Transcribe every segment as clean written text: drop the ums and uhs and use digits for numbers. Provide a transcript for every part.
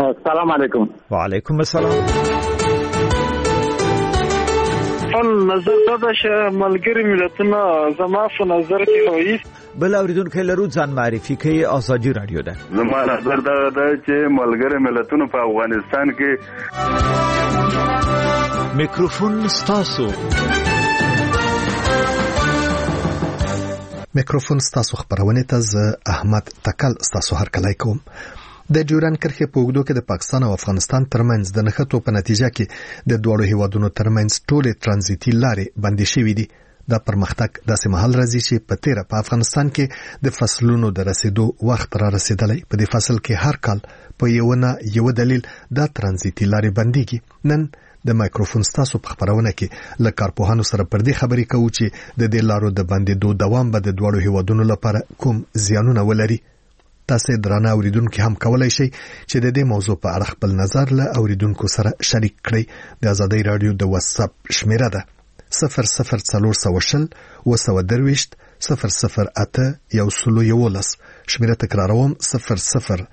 السلام علیکم. وعلیکم السلام. نظر دا چې ملګری ملتونه زما په نظر کې وایي بل اوریدونکو لرو ځان معرفي کوي. آزادي رادیو ده. زما نظر دا چې ملګری ملتونه په افغانستان کې میکروفون ستاسو. میکروفون ستاسو خبرونه ته ز احمد تکل ستاسو هرکلی کوم. د ډیورند کرښې په اوږدو کې د پاکستان او افغانستان ترمنځ د نښتو په نتیجه کې د دوړو هیوادونو ترمنځ ټولې ترانزیتي لارې بندې شوې دي. دا پرمختګ داسې مهال راځي چې په تیره په افغانستان کې د فصلونو د رسیدو وخت را رسیدلی. په دې فصل کې هر کال په یو دلیل دا ترانزیتي لارې بندېږي. نن د مایکروفون ستاسو په خبرونه کې له کارپوهانو سره پر دې خبرې کوو چې د دې لارو د بندېدو دوام به د دوړو هیوادونو لپاره کوم زیانونه ولري. تاسو درانه اوریدونکو هم کولای شئ چې د دې موضوع په اړه خپل نظر له اوریدونکو سره شریک کړئ. د آزادۍ رادیو د واتس اپ شمیره ده 004020 222 008 111. شمیره تکراروم 004020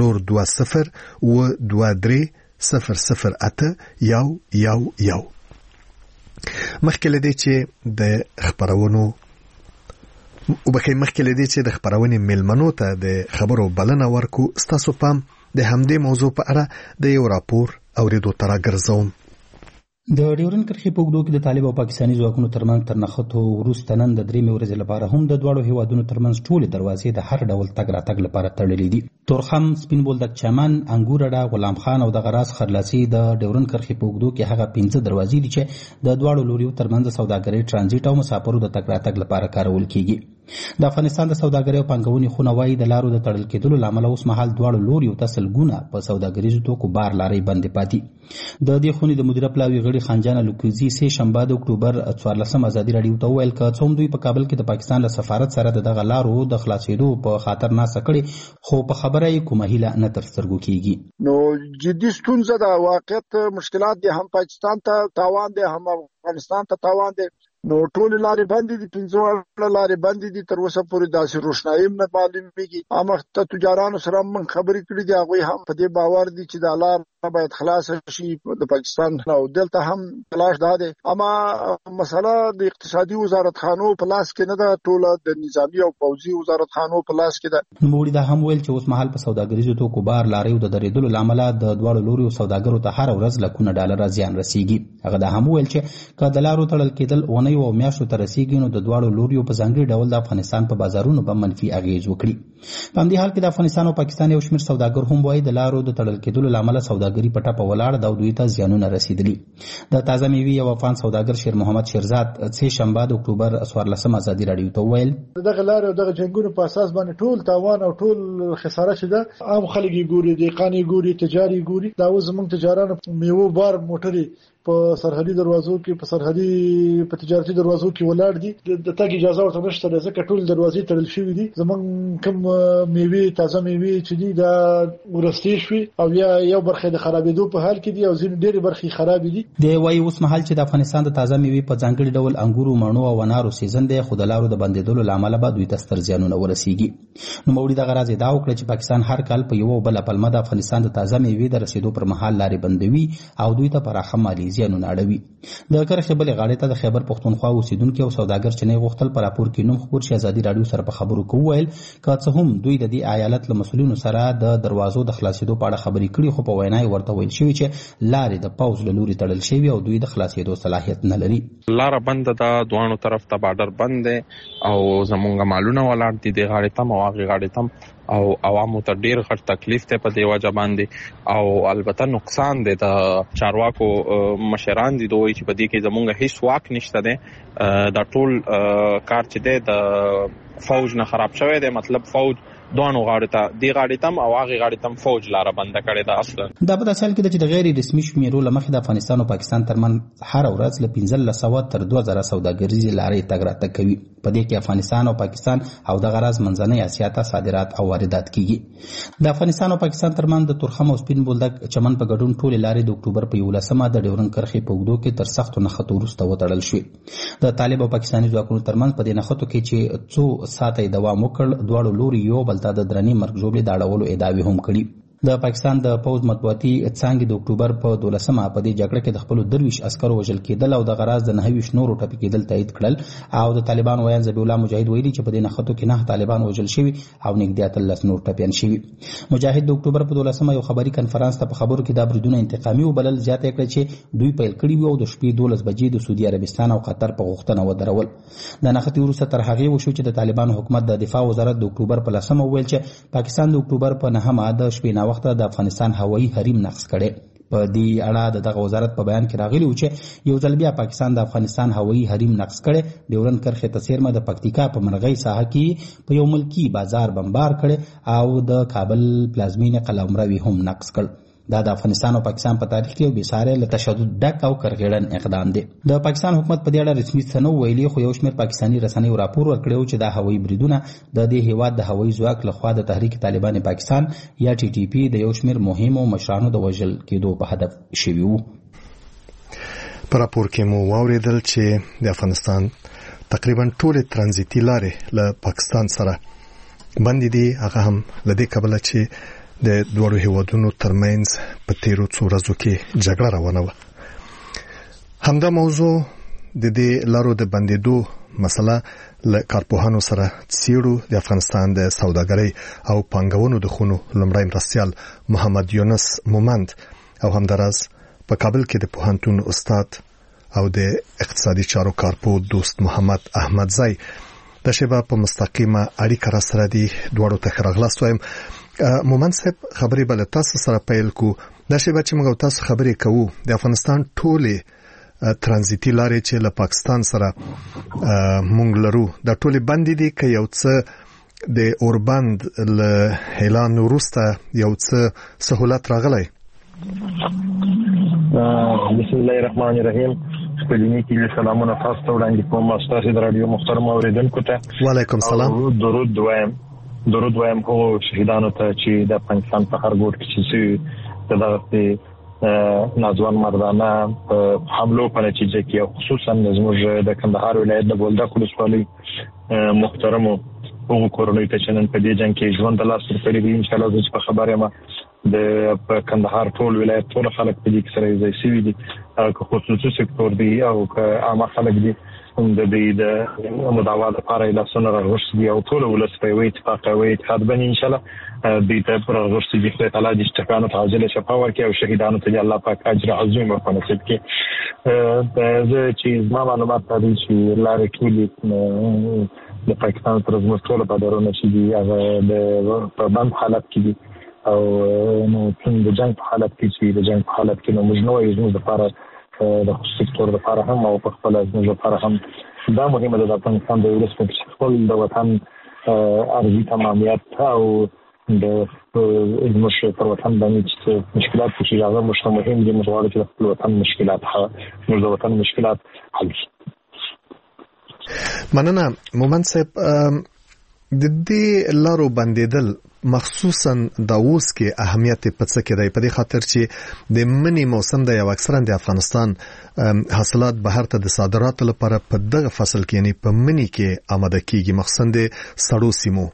223 008 111. مخکې لدې چې د خبرونو مخکې لدې چې د خبرونې ملمنو ته د خبرو بلنه ورکو، ستاسو پام د همدې موضوع په اړه د یو راپور اوریدو ته راګرځوم. د ډیورند کرښې په اوږدو کې د طالب او پاکستاني ځواکونو ترمنځ تر نښتو وروسته نن د 3 ورځې لپاره هم د دواړو هیوادونو ترمنځ ټولې دروازې د هر ډول تګ راتګ لپاره تړلې دي. تورخم، سپین بولدک چمن، انګور اډه، غلام خان او د غراس خرلاسي د ډیورند کرښې په اوږدو کې هغه 15 دروازې دي چې د دواړو لوریو ترمنځ سوداګرۍ، ترانزیت او مسافرو د تګ راتګ لپاره کارول کیږي. د افغانستان د سوداګرۍ او پانګونې خونه وايي د لارو د تړل کېدلو لامل اوس مهال دواړو لوریو ته سلګونه په سوداګریزو توکو بار لارې بندې پاتې. د دې خونې د مدیره پلاوي غړي خانجان لوکوزي سه شنبه د اکتوبر 14 ازادي رادیو ته ویل که څوم دوی په کابل کې د پاکستان له سفارت سره دغه لارو د خلاصېدو په خاطر ناسه کړي، خو په خبره یې کومه هیله نه تر سترګو کیږي. نو جدي ستونزه د واقعیت مشکلات دي، هم پاکستان ته تاوان دي هم افغانستان ته تاوان دي. نو ټول لارې بندې دي، 15 لارې بندې دي، تر اوسه پورې داسې روښنايي نه معلومیږي. امخته تجارانو سره من خبرې کړې دي، هغه هم په دې باور دي چې د لار باید خلاص شي د پاکستان او دلته هم تلاش ده. اما مسله د اقتصادي وزارت خانو په لاس کې نه ده، ټول د نظامی او پوځي وزارت خانو په لاس کې ده. نوموړي دا هم ویل چې اوس مهال په سوداګریزو توکو بار لارې د درېدلو لامل د دواړو لوريو سوداګرو ته هر ورځ لکونه ډالر زیان رسیږي. هغه دا هم ویل چې که د لارو تړل کېدل اونۍ او میاشتو ته رسیږي نو د دواړو لوريو په ځانګړي ډول د افغانستان په بازارونو به منفي اغیز وکړي. په همدې حال کې د افغانستان او پاکستان یو شمېر سوداګر هم وایي د لارو د تړل کېدلو لامل سوداګري په ټپه ولاړ ده او دوی ته زیانونه رسیدلي. د تازه میوې او افغان سوداګر شیر محمد شیرزاد سه شنبه د اکتوبر 14 ازادي رادیو ته ویل دغه لارو دغه جنگونو په اساس باندې ټول تاوان او ټول خساره شده. عام خلک ګوري، دهقان ګوري، تجاري ګوري. دا اوس زموږ تجارانو میوه بار موټري په سرحدي دروازو کې په تجارتي دروازو کې ولاړ دي، د تګ اجازه ورته نشته ځکه ټول دروازې تړل شوې دي. زمونږ کوم میوه تازه میوه چې دي دا ورستي شوي او یو برخه د خرابېدو په حال کې دي او ځینې ډېرې برخې خراب دي. د وایي اوس مهال چې د افغانستان د تازه میوه په ځانګړي ډول انګورو، مڼو او انارو سیزن دی، خو د لارو د بندېدلو لامل به دوی ته ستر زیانونه ورسیږي. نوموړي دغه راز ادعا وکړه چې پاکستان هر کال په یو بل پلمه د افغانستان د تازه میوه د رسیدو پر مهال لارې بندوي او دوی ته پراخه مالي زیانونه اړوي. د کرښې بلې غاړې ته د خیبر پښتونخوا اوسیدونکي او سوداګر چې نه غوښتل په راپور کې نوم خبر شي ازادي رادیو سره په خبرو کې وویل که څه هم دوی د دې ایالت له مسؤلینو سره د دروازو د خلاصېدو په اړه خبرې کړي، خو په وینا یې ورته ویل شوي چې لارې د پوځ له لوري تړل شوي او دوی د خلاصېدو صلاحیت نه لري. لاره بنده ده، دوانو طرف ته بارډر بند دی او زمونږ مالونه ولاړ دي د غاړې تم او هغې غاړې تم او عوامو ته ډیر غټ تکلیف دی په دې وجه باندې. او البته نقصان دی د چارواکو مشران دي دوی چې په دې کې زمونږ هیڅ واک نشته دی. دا ټول کار چې دی د فوج نه خراب شوی دی، مطلب فوج دوانو غاړې ته دی غاړې تم او هغې غاړې تم فوج لاره بنده کړې ده. اصلا دا په داسې حال کې ده چې د غیر رسمي شمیرو له مخې د افغانستان او پاکستان ترمنځ هره ورځ له 1500 تر 2000 سوداګریزې لارې تګ راتګ کوي. په دې کې افغانستان او پاکستان او دغه راز منځنۍ اسیا ته صادرات او واردات کیږي. د افغانستان او پاکستان ترمنځ د تورخم او سپین بولدک چمن په ګډون ټولې لارې د اکتوبر په 11 د ډیورند کرښې په اوږدو کې تر سختو نښتو وروسته وتړل شوې. د طالب او پاکستاني ځواکونو ترمنځ په دې نښتو کې چې څو ساعته دوام وکړ، دواړو لوري یو بل ته د درنې مرګ ژوبلې د اړولو ادعاوې هم کړي. د پاکستان د پوز مطبوعاتي څانګې د اکتوبر په 12مه په دې جګړه کې د خپل 23 عسکرو وژل کېدل او د غراز د 29 نورو ټپي کېدل تایید کړل او د طالبان ویان ذبیح الله مجاهد ویلي چې په دې نښتو کې 9 طالبان وژل شوي او نږدې 13 نور ټپيان شوي. مجاهد د اکتوبر په 12مه یو خبري کنفرانس ته په خبرو کې د بریدونو انتقامي وبلل، زیاته کړه چې دوی پیل کړي وو او د شپې 12 بجې د سعودي عربستان او قطر په غوښتنه ودرول. د نښتې وروسته تر هغې وشو چې د طالبانو حکومت د دفاع وزارت د اکتوبر په 10مه وویل چې پاکستان د اکتوبر په 9مه د شپې ناوخته د افغانستان هوایي حریم نقض کړي. په دې اړه دغه وزارت په بیان کې راغلی و چې یو ځل بیا پاکستان د افغانستان هوایي حریم نقض کړي. ډیورن کرښې ته څیرمه د پکتیکا په مرغۍ ساحه کې په یو ملکی بازار بمبار کړي او د کابل پلازمینې قلعه عمروي هم نقض کړ. دا د افغانستان او پاکستان په تاریخ کې یو بېساری له تشدد ډک او کرغېړن اقدام دی. د پاکستان حکومت په دې اړه رسمي څه نه ویلي، خو یو شمېر پاکستاني رسنیو راپور ورکړی و چې دا هوایي بریدونه د دې هیواد د هوایي ځواک لخوا د تحریک طالبان پاکستان یا ټي ټي پي د یو شمېر مهمو مشرانو د وژل کېدو په هدف شوي وو. په راپور کې مو واورېدل چې د افغانستان تقریبا ټولې ترانزیتي لارې له پاکستان سره بندې دي، هغه هم له دې کبله چې د دوړو هیوادونو ترمنځ په تیرو څو ورځو کې جګړه روانه وه. همدا موضوع د دې لارو د بندېدو مسله له کارپوهانو سره څېړو. د افغانستان د سوداګرۍ او پانګونو د خونو لومړی مرستیال محمد یونس مومند او همداراز په کابل کې د پوهنتون استاد او د اقتصادي چارو کارپو دوست محمد احمدزی د شیبه په مستقیمه اړیکه را سره دي. دواړو ته ښه راغلاست وایم. مومند صاحب خبرې بل تاسو سره پیل کو. دا شیبه چې موږ تاسو خبرې کوو د افغانستان ټولې ترانزیتي لارې چې له پاکستان سره مونږ لرو دا ټولې بندې دي که یو څه د اوربند له اعلان وروسته یو څه سهولت راغلی؟ بسم الله الرحمن الرحیم. خپلینی کې سلامونه تاسو ته وړاندې کوم. تاسو د رادیو محترم اوریدونکو ته وعلیکم السلام. درود وایم خو شهیدانو ته چې د افغانستان په هر ګوټ کې چې دغه ناځوان مردانه په حملو په نتیجه کې خصوصا زموږ د کندهار ولایت د بولدک ولسوالۍ محترمو هغو کورنیو ته چې نن په دې جنګ کې ژوند د لاس ورکړي دي. انشاءالله زه چې په خبر یم د کندهار ټول ولایت ټول خلک په دې کې سره یوځای شوي دي، که خصوصي سکتور دی او که عامه خلک دي د دې د مداوا لپاره لاسونه راغورځي دي او ټول ولس په یو اتفاق او اتحاد باندې انشاءالله دې ته راغورځي دي. خدای تعالی دې ټکانو ته عاجله شفا ورکړي او شهیدانو ته الله پاک اجر عظیم ورنصیب کړي. زه چې زما معلومات دي چې لارې ټولې د پاکستان تر زموږ ټول بادرونه چې دي هغه په بند حالت کې دي او نو د جنګ په حالت کې چې د جنګ په حالت کې نو موږ نو زموږ لپاره د خصوصي سکتور لپاره هم او په خپل زموږ لپاره هم دا مهمه ده د افغانستان د ولس په خپل د وطن ارضي تمامیت او د زموږ پر وطن باندې چې مشکلات چې هغه مشته مهم دي. موږ غواړو چې د خپل وطن مشکلات موږ د وطن مشکلات حل شي. مننه مومند صاحب. د دې لارو بندیدل مخصوصا د اوس کې اهمیت په څه کې دی؟ په دې خاطر چې د منی موسم د یو اکثرا د افغانستان حاصلات بهر ته د صادراتو لپاره په دغه فصل کې یعنی په منی کې آماده کیږي، مخصوصا د سړو سیمو.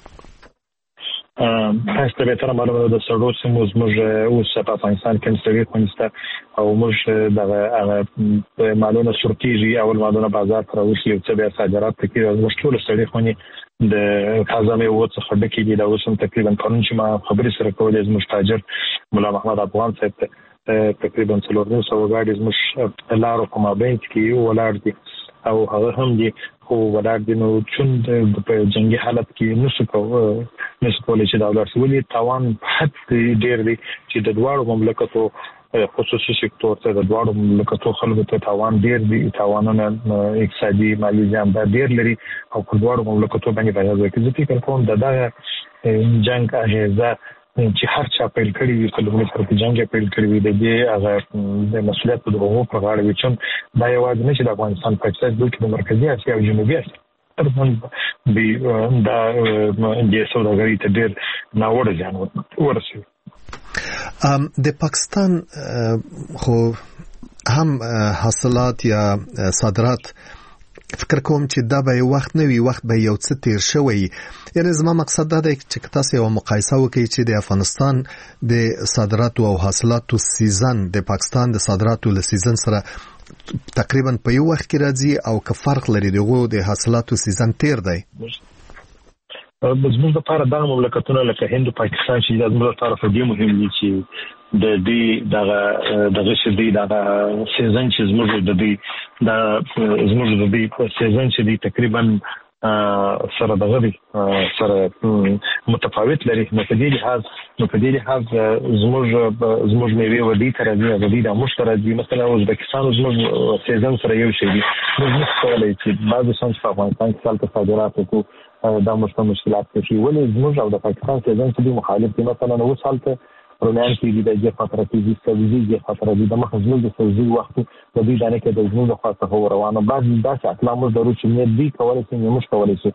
تاسو ته به تر معلومه ده د سړو سیمو زموږ اوس په افغانستان کې ستړي خونسته او موږ د مالونو شرکیږي او مالونو بازار ته راوځي او څه به صادرات کوي. موږ ټول ستړي خوني د خزانه وو څخه ډکې دي. دا اوس هم تقریبا قانون چې ما خبرې سره کولې زموږ تاجر مولا محمد افغان صاحب تقریبا 400 غاډي زموږ لارو په مابین کې ولاړ دي او هغه هم دي خو ولاړ دي نو چون په جنگي حالت کې نشو کولای چې دا ولې تاوان حد ډیر دي چې د دوړو مملکتو خصوصي سکتور ته د دوړو مملکتو خلکو ته تاوان ډیر دي. تاوانونه اقتصادي مالي زیان ډیر لري او په دوړو مملکتو باندې باید چې فکر کوم دا جنگ اجازه چې هر چا پیل کړی وي خلکو سره په جنگ پیل کړی وي د دې هغه د مسؤلیت په دغه په غاړه وي چې دا یوازې نه چې د افغانستان په څیر بلکې د مرکزي اسیا او جنوبي اسیا ترڅنګ دا د سوداګرۍ ته ډیر ناوړه زیان ورسوي. د پاکستان خو هم حاصلات یا صادرات فکر کوم چې دا به وخت نه وي، وخت به یو څه تیر شوی. یعنی زما مقصد دا دی چې تاسو یو مقایسه وکړئ چې د افغانستان د صادراتو او حاصلاتو سیزن د پاکستان د صادراتو له سیزن سره تقریبا په یو وخت کې راځي او که فرق لري دغه د حاصلاتو سیزن تیر دی. زموږ لپاره دا مملکتونه لکه هند او پاکستان چې زموږ لپاره په دې مهم دي چې د دې دغه شدي دغه سیزن چې زموږ د دې سیزن چې دي تقریبا سره دغه سره متفاوت لري. نو په دې لحاظ زموږ میوه ودی تر دې د مشترک مثلا ازبکستان زموږ سیزن سره یو شی دي. موږ کولای چې بعض څنګه په افغانستان کې سال صادرات وکړو دا مشکلات کوي ولې زموږ او د پاکستان سیزن چې مخالف دي. مثلا نو سال ته رومیان کې دي د فتره کې دي سبزي فتره دي د مخزول د سبزي وخت د دې دانه کې د زموږ د خاصه هو روانه بعض داسې اقلام ضروري چې نه دي کولای شي موږ کولای شي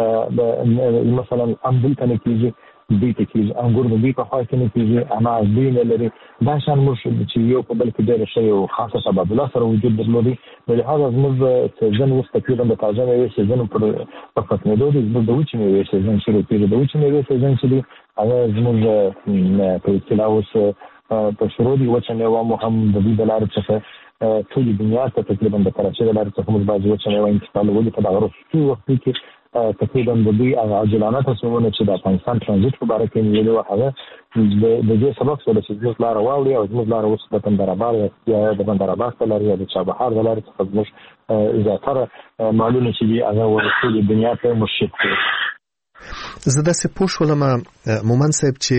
مثلا امبل کنه کېږي دې ته کې انګور د دې په خاصه نه کېږي اما دې نه لري دا شان موږ چې یو په بل کې ډېر شی او خاصه تبادله سره وجود درلودي. ولهدا زموږ سیزن وست تقریبا د تازه میوې سیزن پر ختمېدو دي. د وچې میوې سیزن شروع کېږي. د وچې میوې سیزن چې دي هغه زموږ په اصطلاح اوس په شروع دي. وچه میوه مو هم د دې د لارې څخه ټولې دنیا ته تقریبا د کراچۍ د لارې څخه موږ بعضې وچه میوه انتقالولي په دغه وروستي وخت کې تقریبا د دوی عاجلانه تصمیمونه چې د افغانستان ترانزیت په باره کې نیولي وو هغه د دې سبب شو چې زموږ لاره واوړي او زموږ لاره اوس د بندراباد یا د بندراباد ته لارې یا د چابهار د لارې څخه زموږ زیاتره مالونه چې دي هغه ورسولي دنیا ته مشت کړي. زه داسې پوه شولم مومن صاحب چې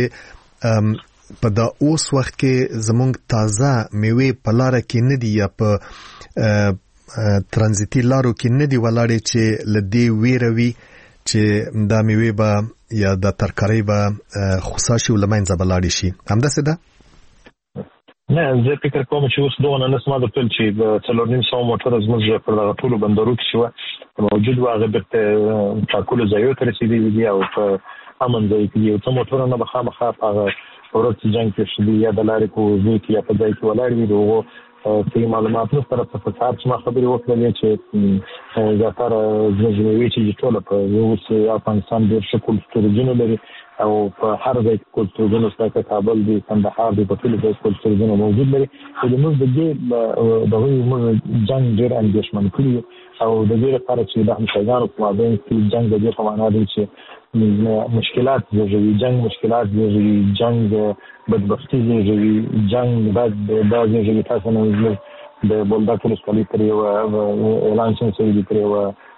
په دا اوس وخت کې زموږ تازه میوې په لاره کې نه دي یا په ترانزیتي لارو کې نه دی ولاړې چې لدی ویروي چې دا میوه به یا د ترکارۍ به خصاشي ولمنځه بلاړي شي. همداسې ده؟ نه زه فکر کوم چې اوس دوه نه سم د ټول چې 4.5 موټر زموږ پر دغه ټول بندرو کې شو موجود واغه د ټاکلو ځایو ته رسیدلی دي او په امن ځای کې یو څو موټر نه بخامخه هغه ورته جنگ کې شدي یا د لارې کو ځای کې یا په ځای کې ولاړ وي دوه چې معلومات نو سره په فساد چې ما خبرې وکړلې چې زیاتره زموږ چې ټول په یو افغانستان ډېر ښه کلتورونه لري او په هر ځای کې کلتورونه ستاسو کابل دی کندهار دی په ټول ځای کلتورونه موجود لري. د موږ د دې دغه جنگ ډېر اندېښمن کړی او د دې لپاره چې د همسایګانو په مابین کې جنگ د دې په معنا دی چې مشکلات زیږوي جنگ مشکلات زیږوي جنگ بدبختی زیږوي جنگ بعد دا زیږوي تاسو نه د بولدک ولسوالۍ پر یو اعلان شوی دی پر یو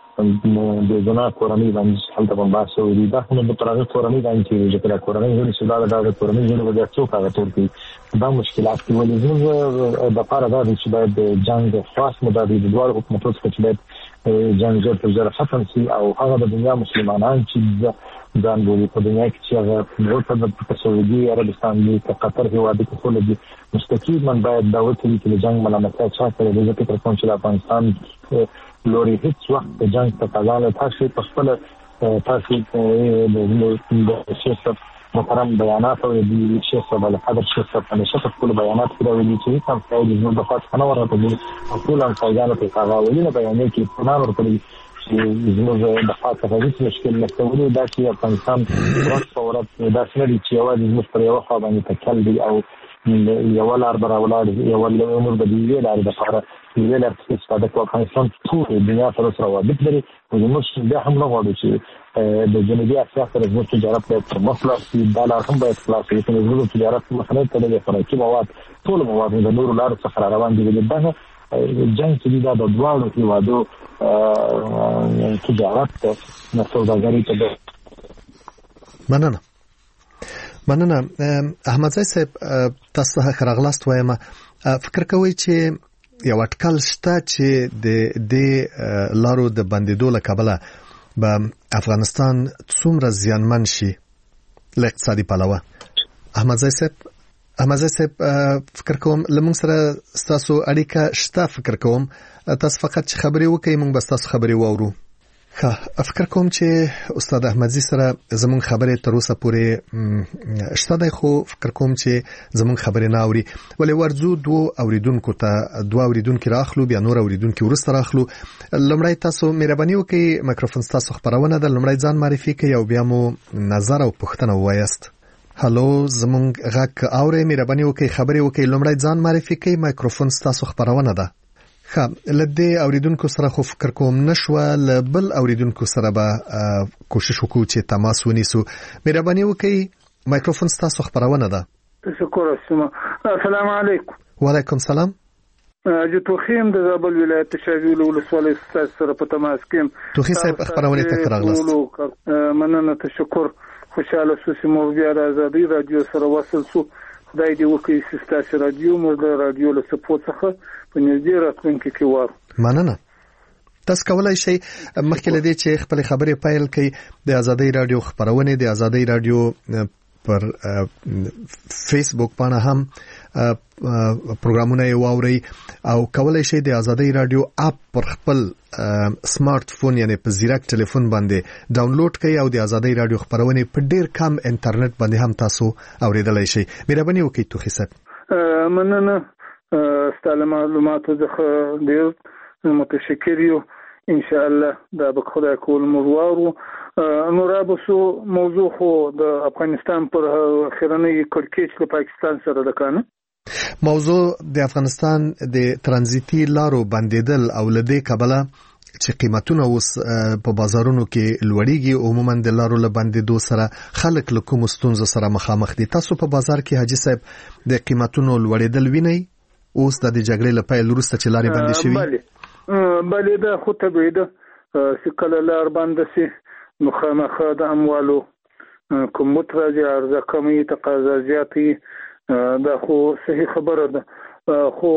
د زنا کورنۍ باندې هلته په بحث وي دا خو د پرغه کورنۍ باندې چې د کورنۍ غړي چې دا د کورنۍ غړي وځي څوک هغه تور کوي دا مشکلات کې ولې زموږ د لپاره دا چې باید جنگ خاص مداري د دوه حکومتونو څخه چې باید جنگ زر ختم شي او هغه د دنیا مسلمانان چې ځان بولي په دنیا کې چې هغه په سعودي عربستان دی په قطر هیواد کې ټول دي مستقیما باید دا وکړي چې جنگ ملامتیا چا کړي د فکر کوم چې افغانستان لوري هیڅ وخت د جنگ په تاګانه تاسو په خپل تاسو د شیخ محترم بیانات او د شیخ صاحب حضرت شیخ صاحب همیشه په خپل بیانات کې راوړي چې کوم ځای د نور د فاصله نه ورته دي ټول انسانانو په هغه ولینه بیانې کې پناه ورکړي چې زموږ د فاصله هیڅ مشکل نه کوي دا چې افغانستان ورځ په ورځ دا څنګه چې یوازې زموږ پر یو خوا باندې تکل دي او یو لار براولار یو امور د دې لارې د لپاره ویل استفاده کوي. افغانستان ټول دنیا سره روابط لري او موږ بیا هم نه غواړو چې د جنوبي اسیا سره زموږ تجارت په مخلاص کې د لار هم باید خلاص شي چې زموږ تجارت مخنه ته د خوراکي مواد ټول مواد د نورو لارو څخه روان دي. دا جنگ چې دا د دوه هیوادو تجارت نه سوداګري ته مننه احمد زای صاحب تاسو خرغلاست وایم فکر کوي چې یو اټکل شته چې د لارو د بندیدو له کبله به افغانستان څومره زیانمن شي له اقتصادي پلوه. احمد زای صاحب فکر کوم لمون سره تاسو اړیکه شته فکر کوم تاسو فقط خبري وکړئ موږ بس تاسو خبري واورو. فکر کوم چې استاد احمدزي سره زمون خبره تر اوسه پورې شته خو فکر کوم چې زمون خبره نه اوري ولې ورزو دوه اوریدونکو راخلو بیا نور اوریدونکو ورسره راخلو. لمړی تاسو مهرباني وکړئ میکروفون تاسو خبرونه ده لمړی ځان معرفي کړئ او بیا مو نظر او پوښتنه وایست. هالو زمون غږ اورئ مهرباني وکړئ خبرې وکړئ لمړی ځان معرفي کړئ میکروفون تاسو خبرونه ده. لدې اوریدونکو سره خو فکر کوم نشوه لبل اوریدونکو سره به کوشش وکړو چې تماس ونیسو. مهرباني وکړئ میکروفون تاسو خبرونه ده. تشکر اسما. السلام علیکم. وعلیکم السلام. جو توخیم د زابل ولایت شاویل ولسوالۍ سره په تماس کې. توخی صاحب خبرونه ته راغلاست. مننه تشکر. خوشاله سوسی مو بیا د آزادۍ رادیو سره وصل سو. خدای دې وکړي چې ستاسو رادیو مو د رادیو له سپورت څخه په نږدې راتلونکي کې وار. مننه. تاسو کولای شئ مخکې لدې چې خپل خبرې پایل کړئ د آزادۍ رادیو خبرونه د آزادۍ رادیو پر فیسبوک باندې هم پروګرامونه واوري او کولای شئ د آزادۍ رادیو اپ پر خپل سمارټ فون یعنی په زیرک ټلیفون باندې ډاونلوډ کړئ او د آزادۍ رادیو خبرونه په ډیر کم انټرنیټ باندې هم تاسو اوریدلای شئ. مهرباني وکړئ توخی صاحب. مننه ستاسو معلوماتو څخه ډیر متشکر یو. ان شاء الله دا به خدای کول مروارو. نورابسو موضوع خو د افغانستان پر خیرنۍ کړکېچ له پاکستان سره ده کنه. موضوع د افغانستان د ترانزیتي لارو بندیدل او لدې کبله چې قیمتونه اوس په بازارونو کې لوړیږي عموما د لارو له بندیدو سره خلک له کوم ستونزو سره مخامخ دي. تاسو په بازار کې حاجی صاحب د قیمتونو لوړېدل وینئ اوس د جګړې له پیل وروسته چې لارې بندې شوي؟ بله دا خو طبیعي ده چې کله لار بنده شي نو خامخا د اموالو کمبود راځي عرضه کمي تقاضا زیاتي. دا خو صحیح خبره ده. خو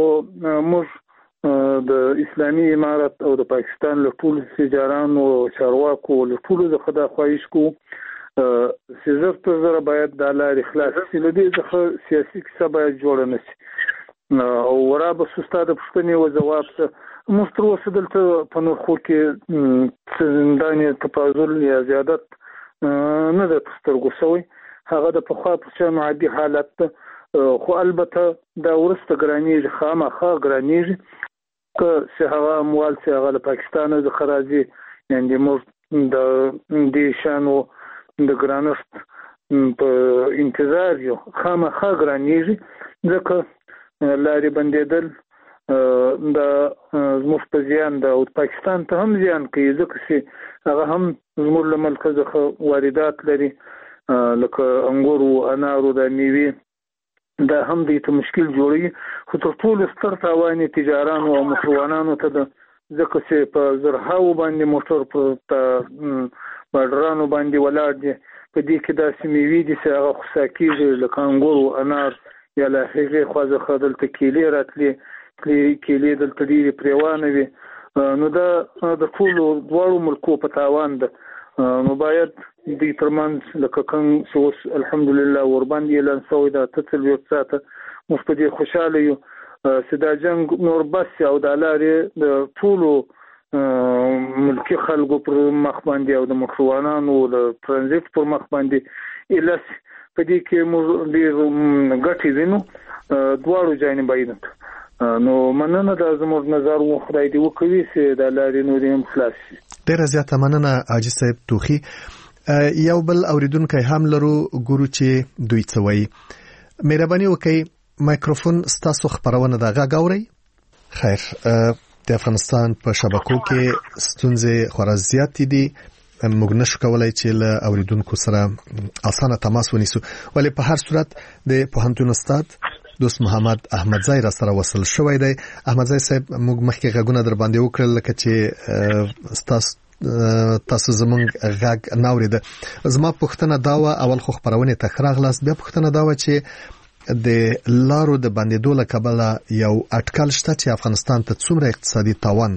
موږ د اسلامي امارت او د پاکستان له ټولو تجارانو او چارواکو له ټولو څخه دا خواهش کوو چې زر تر زره باید د لارې خلاص شي. له دې څخه سیاسي کیسه باید جوړه نه شي او ورابه سوستا د پوښتنې او جواب څخه موږ تر اوسه دلته په نرخو کې څندانې تفاضل یا زیادت نه ده په سترګو شوی. هغه د پخوا په شان عادي حالت ده. خو البته دا ورسته ګرانیږي خامخا ګرانیږي که چې هغه اموال چې هغه له پاکستان څخه راځي یعنې موږ د دې شانو د ګرانښت په انتظار یو خامخا ګرانیږي ځکه لارې بندېدل دا زموږ په زیان ده او پاکستان ته هم زیان کوي ځکه چې هغه هم زموږ له ملکه څخه واردات لري لکه انګور او انارو د میوې دا هم دوی ته مشکل جوړوي. خو تر ټولو ستر تاوان تجارانو او موټروانانو ته ده ځکه چې په زرهاو باندې موټر په بارډرانو باندې ولاړ دي. په دې کې داسې میوې دي چې هغه خوسا کېږي لکه انګور او انار یا له هغې خوا څخه دلته کیلې راتلې کیلې دلته ډېرې پرېوانه وي. نو دا د ټولو دواړو ملکو په تاوان ده. نو باید دوی ترمنځ لکه څنګه چې اوس الحمدلله ورباندې اعلان شوی ده 48 ساعته موږ په دې خوشحاله یو چې دا جنګ نور بس او د لارې د ټولو ملکي خلکو پر مخ باندې او د موټروانانو د ترانزیت پر مخ باندې الس په دې کې موږ ډېر ګټې وینو دواړو جانبینو. نو مننه دا زموږ نظر و خدای دې وکړي چې د لارې نورې هم خلاص شي. ډېره زیاته مننه حاجي صاحب توخی. یو بل اوریدونکی هم لرو ګورو چې دوی څه وایي. مهرباني وکړئ میکروفون ستاسو خبرونه ده غږ اورئ. خیر د افغانستان په شبکو کې ستونزې خورا زیاتې دي. موږ نشو کولای چې له اوریدونکو سره اسانه تماس ونیسو ولی په هر صورت د پوهنتون استاد دوست محمد احمدزی را سره وصل شوی دی. احمدزی صاحب موږ مخکې غږونه در باندې وکړل لکه چې تاسو زمونږ غږ نه اورېده. زما پوښتنه دا وه اول خو خپرونې ته راغلاست بیا پوښتنه دا وه چې د لارو د بندېدو له کبله یو اټکل شته چې افغانستان ته څومره اقتصادي تاوان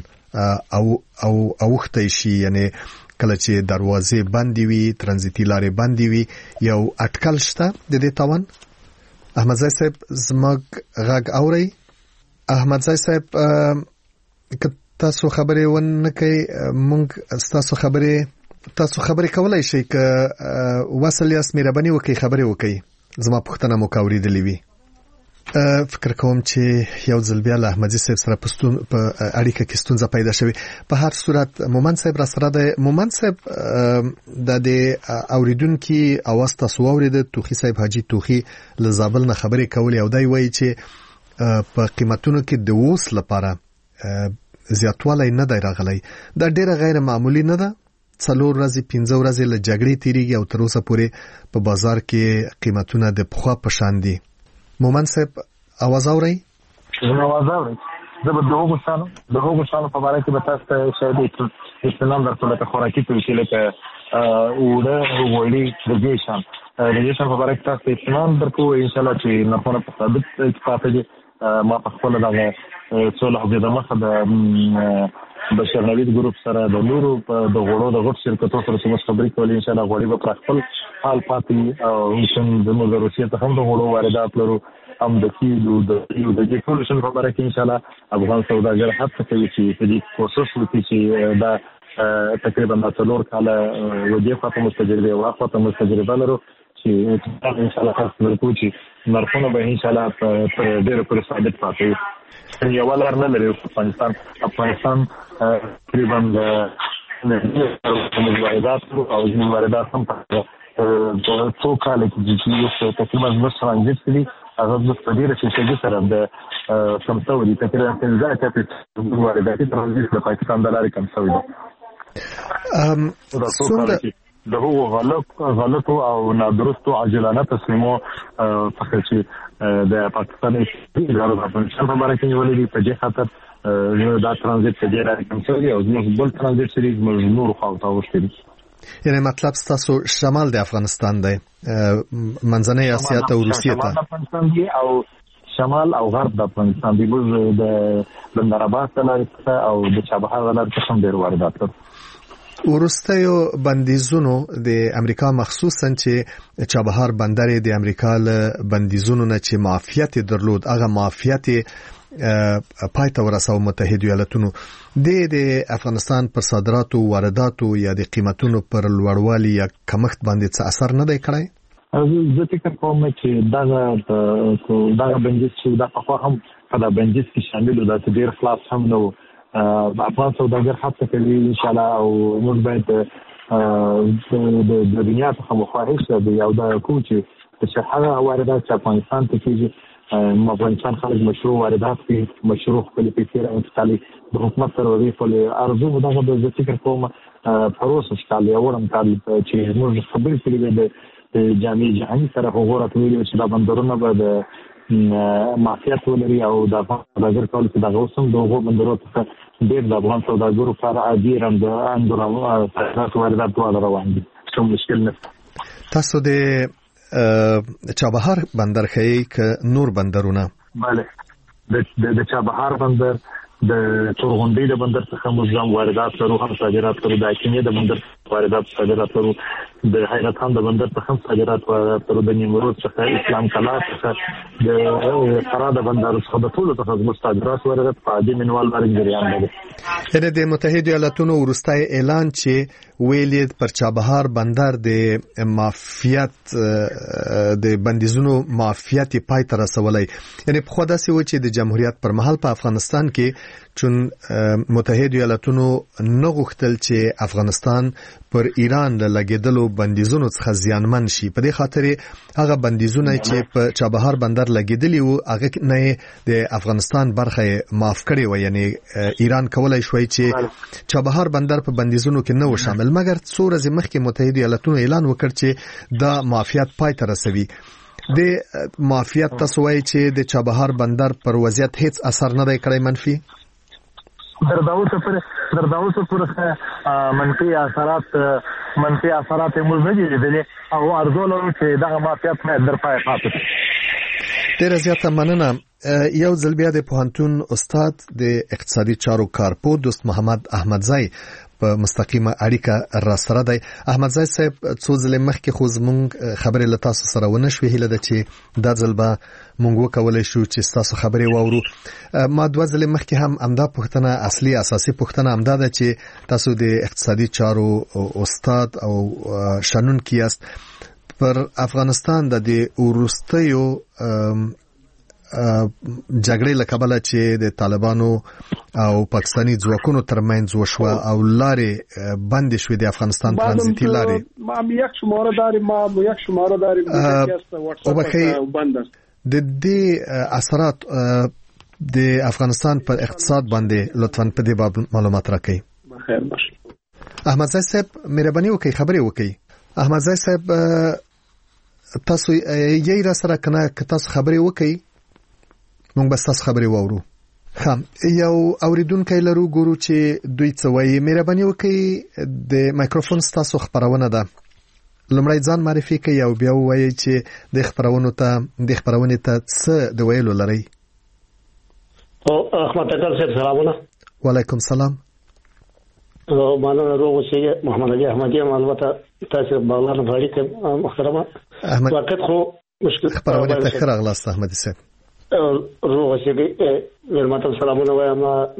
اوښتی شي یعنی کله چې دروازې بندې وي ترانزیتي لارې بندې وي یو اټکل شته د دې تاوان. احمدزی صاحب زموږ غږ اورئ؟ احمدزی صاحب که تاسو خبرې ونه کوي مونږ تاسو خبرې کولای شئ که وصل یاست مهرباني وکړئ خبرې وکړئ زما پوښتنه مو اورېدلې وي. فکر کوم چې یو ځل بیا له احمدي صاحب سره په اړیکه کې ستونزه پیدا شوې. په هر صورت مومن صاحب را سره د مومن صاحب د اوریدونکو اواز تاسو اورید توخی صاحب حاجی توخی له زابل نه خبرې کولې او دای وایي چې په قیمتونو کې د اوس لپاره زیاتوالی نه دی راغلی. دا ډیره غیر معمولی نه ده. 4 ورځې 15 ورځې له جګړې تیریږي او تر اوسه پورې په بازار کې قیمتونه د پخوا په شان دي. مومن صاحب आवाज اوري؟ زما आवाज اوري. زه به د هغو شانو په اړه کې به تاسو ته شاید اطمینان درکړم چې خوراکي توکي لکه اوړه غوړي د دې شان په اړه کې تاسو ته اطمینان درکو ان شاء الله چې نرخونه په ثابت اتفاق دي. ما په خپل دغه څول او د مخه د بشر نوید ګروپ سره د نورو د غوړو د غټ شرکتونو سره څه خبرې کولې. ان شاء الله غوړي به پر خپل حال پاتې او څنګه د روسیې ته هم د غوړو واردات لرو هم د کیلو د دې ټول شن په اړه کې ان شاء الله افغان سوداګر هڅه کوي چې په دې کوشش وکړي چې دا تقریبا 4 کاله ودې خاطر مستجربه او خاطر مستجربه لرو چې ان شاء الله تاسو ورکو چې نرخونه به ان شاء الله په ډېر پر ثابت پاتې. یو ولر نه لري افغانستان تقریبا د واردات او د واردات هم په څو کال کې چې تقریبا نصف ترانزیت دي هغه د ډېر شي سره د کمسوري تقریبا 15% وارداتي ترانزیت د پاکستان د لارې کمسوري دي. د هغو غلطو او نادرستو عاجلانه تصمیمو څخه چې د پاکستان ادارو په افغانستان په اړه کې نیولې دي په دې خاطر دا ترانزیت په دې راځي کمسوري او زموږ بل ترانزیت سری زموږ نور خواته وشتري. یعنی مطلب تاسو شمال د افغانستان دی منځنۍ اسیا ته او روسیې ته افغانستان دی او شمال او غرب د افغانستان دی. موږ د بندرآباد څخه او د چابهار ولایت څخه ډېر واردات کوو. ورستیو بندیزونو د امریکا مخصوصا چې چابهار بندر د امریکا له بندیزونو نه چې معافیت درلود هغه معافیت پایته ورساو متحده ایالاتونو د افغانستان پر صادراتو وارداتو یا د قیمتونو پر لوړوالي یا کمښت باندې څه اثر نه دی کړی. زه فکر کوم چې دا بندیز چې دا په هم په بندیز کې شامل و دا ډېر خلاص هم نو افغان سوداګر هڅه کوي ان شاء الله او موږ باید د دنیا څخه مخواهش دی او دا کوم چې هغه واردات چې افغانستان ته کیږي افغانستان خلک مشروع واردات کوي مشروع خپل پیسې انتقالي د حکومت سره وظیفه له ارزو دغه د فکر کوم پروسه شته یوړم کال چې موږ خبرې کړې د جامع جهاني سره وګورئ چې دا بندرونه به د معافیت ولري او د افغان سوداګر کول چې دغه اوسم دغه بندرونو څخه ډېر د افغان سوداګرو لپاره عادي رند اندورو صادرات واردات ټول روان دي څه مشکل نه. تاسو د چابهار بندر خې ک نور بندرونه bale د چابهار بندر د تورغونډې د بندر څخه موږ واردات لرو هم صادرات لرو د کینې د بندر واردات صادرات لرو د حیرت خان د بندر څخه صادرات واردات لرو د نیمروز څخه اسلام کلا څخه د فراه د بندر څخه د ټولو څخه صادرات واردات په عادي منوال باندې جریان لري. یعنی د متحده ایالاتونو ورستای اعلان چې ویلید پر چابهار بندر د معافیت د بندیزونو معافیت پای ته رسولای یعنی په خو داسې و چې د جمهوریت پر مهال په افغانستان کې چون متحده ایالاتونو نه غوښتل چې افغانستان پر ایران د لګیدلو بندیزونو څخه زیانمن شي. په دې خاطر هغه بندیزونه چې په چابهار بندر لګیدلی وو هغه نه د افغانستان برخه معاف کړي و یعنی ایران کولای شوی چې چابهار بندر په بندیزونو کې نه و شامل مګر څو ورځې مخکې متحده ایالاتونو اعلان وکړ چې دا معافیت پای ته رسوي. د معافیت تاسو وایي چې د چابهار بندر پر وضعیت هیڅ اثر نه دی کړی منفي درداوسه پورې منفي اثرات موږ نه دي لیدلې او ارزو لرو چې دغه معافیت نه در پای پاتې. ډېره زیاته مننه. یو ځل بیا د پوهنتون استاد د اقتصادي چارو کارپو دوست محمد احمدزی په مستقیمه اړیکه را سره دی. احمد زای صاحب څو ځله مخکې خو زموږ خبرې له تاسو سره ونه شوې، هیله ده چې دا ځل به موږ وکولای شو چې تاسو خبرې واورو. ما دوه ځله مخکې هم همدا پوښتنه اصلي اساسي پوښتنه همدا ده چې تاسو د اقتصادي چارو استاد او شنونکي یاست. پر افغانستان د وروستیو جګړې له کبله چې د طالبانو او پاکستاني ځواکونو ترمنځ وشوه او لارې بندې شوې د افغانستان ترانزیتي لارې، ما یک شماره داریم او بخیر د دې اثرات د افغانستان پر اقتصاد باندې لطفاً په دې باب معلومات راکړئ. بخیر باشه. احمد زای صاحب مهرباني وکړئ خبرې وکړئ. احمد زای صاحب تاسو یې را سره کنه که تاسو خبرې وکړئ موږ به تاسو خبرې واورو. هم یو اوریدونکو لرو ګورو چې دوی څه وایي. مهرباني وکړئ د مایکروفون تاسو خبرونه ده، لمړی ځان معرفي کړئ او بیا وایي چې د خبرونې ته څه د ویلو لري. احمد تکل صاحب سلامونه. وعلیکم سلام. مانه روغ اوسئ. محمد علي احمدي البته تاسو بغلان غاړي کې محترمه احمد وخت خو مشکل خبرونه ته خیر اغلاست احمدي صاحب. روغ اوسئ. ورماته سلامونه وایم.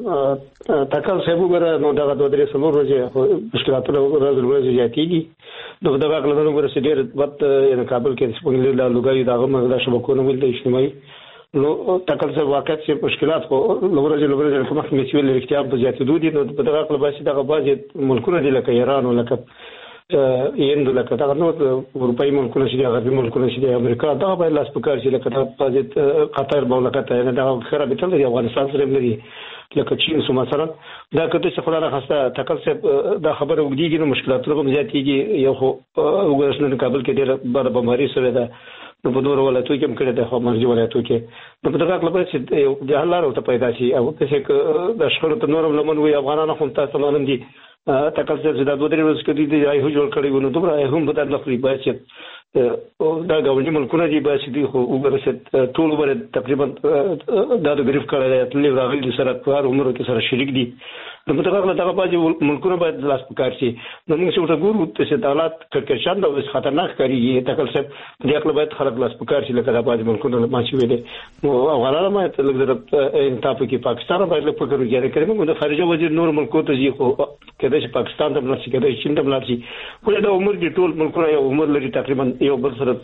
تکل صاحب وګوره نو دا د درې سلور ورځې مشکلاتونه ورځ زیاتېږي. دغه کلمه وګوره چې ډېر وخت یې کابل کې څنګه له لوګي دغه مغلا شبکونه ول د اجتماعي نو تکل صاحب واقعیت چې مشکلات خو لورځ کومه چې ویل اختیار په زیاتېدو دي. نو په دغه کلمه چې دغه بعضي ملکونه دي لکه ایران او لکه هند لکه دغه نو اروپאי ملکونه چې غربي ملکونه چې امریکا دغه باید لاس پکار چې لکه بعضي قطر مملکت نه دغه خراب تل دی افغانستان سره لري لکه چین سو مثلا دا کته چې خلانه خاصه تکل صاحب دا خبره وګړي نو مشکلات هم زیاتېږي. یو خو وګورئ کابل کې ډېر بار بماری سره ده نو په نور ولایتو کې هم کړه د خو مرجو ولایتو کې نو په دغه کلمه چې د حل لارو ته پیدا شي او چې د شخړو ته نورم لمن وي افغانانو هم تاسو مانم دي تکل صاحب دا دوه درې ورځې کې دي رايو جوړ کړی ونه دومره هم په دغه خپل بیا چې دا غوړي ملکونه دي بیا چې دی خو وګورئ ټول ور تقریبا دا د غریب کړه تللی راغلي سره په عمر کې سره شریک دي. نو په دغه باندې ملکونه باید لاس پکار شي. نو موږ څه ګورو چې حالات کړکشان د خطرناک کاریږي. تکل صاحب دې خپل باید خلک لاس پکار شي لکه دا باندې ملکونه ماشي وي. نو افغانانو ما ته لږ انتاپ کې پاکستان باید په کړو کې کړم. موږ د خارجه وزیر نور ملکو ته ځي خو کله چې پاکستان ته بلل شي کله چې چین ته بلل شي ولې دا عمر دي ټول ملکونه یو عمر لري تقریبا یو بل سره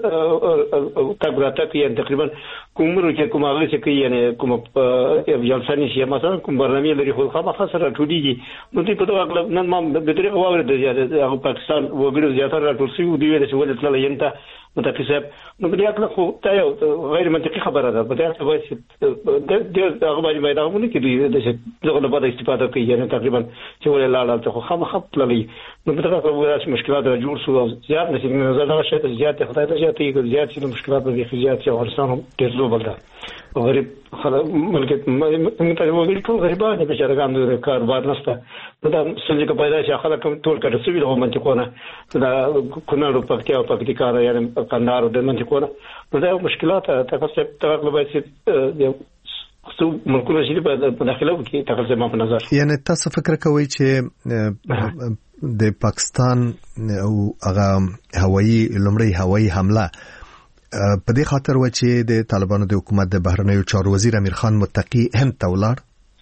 تقریبا تقریبا کومره کې کومه چې کوي یعنی کوم جلسه نشي مثلا کوم برنامه لري خو خامخا سره ټولېږي. نو دې په دغه نن ما د طریقه واورد د پاکستان وګړو زیاتره راټول شي دی چې ولې تل ینته متفق صاحب نو په دې اړه خو ته یو غیر منطقي خبره ده. په دې اړه وایي چې د هغه باندې باید هغه کې دی دغه نه باید استفاده کوي یعنی تقریبا چې ولې لاړ ته خو خامخا تللی. نو په دغه وایي مشکلات را جوړ شو زیات نشي نظر دا شي زیات خدای ته زیات چې مشکلات به زیات شي افغانستان هم ډېر زو بلدا غریب خلک ملکیت موږ ته وګړي ټول غریبان دي چې راګام د کاروبار نشته. دا څنګه کې پیدا شي خلک ټول کړه سوي د منطقونه دا کونړ په پکتیا او پکتیکا یعنی کندهار د منطقونه دا مشکلات تاسو ته تغلب شي خو ملکونه چې په داخله کې تاسو ما په نظر یعنی تاسو فکر کوئ چې د پاکستان او هغه لومړی هوایي حمله په دې خاطر و چې د طالبانو د حکومت د بهرنیو چارو وزیر امیر خان متقی هند ته ولاړ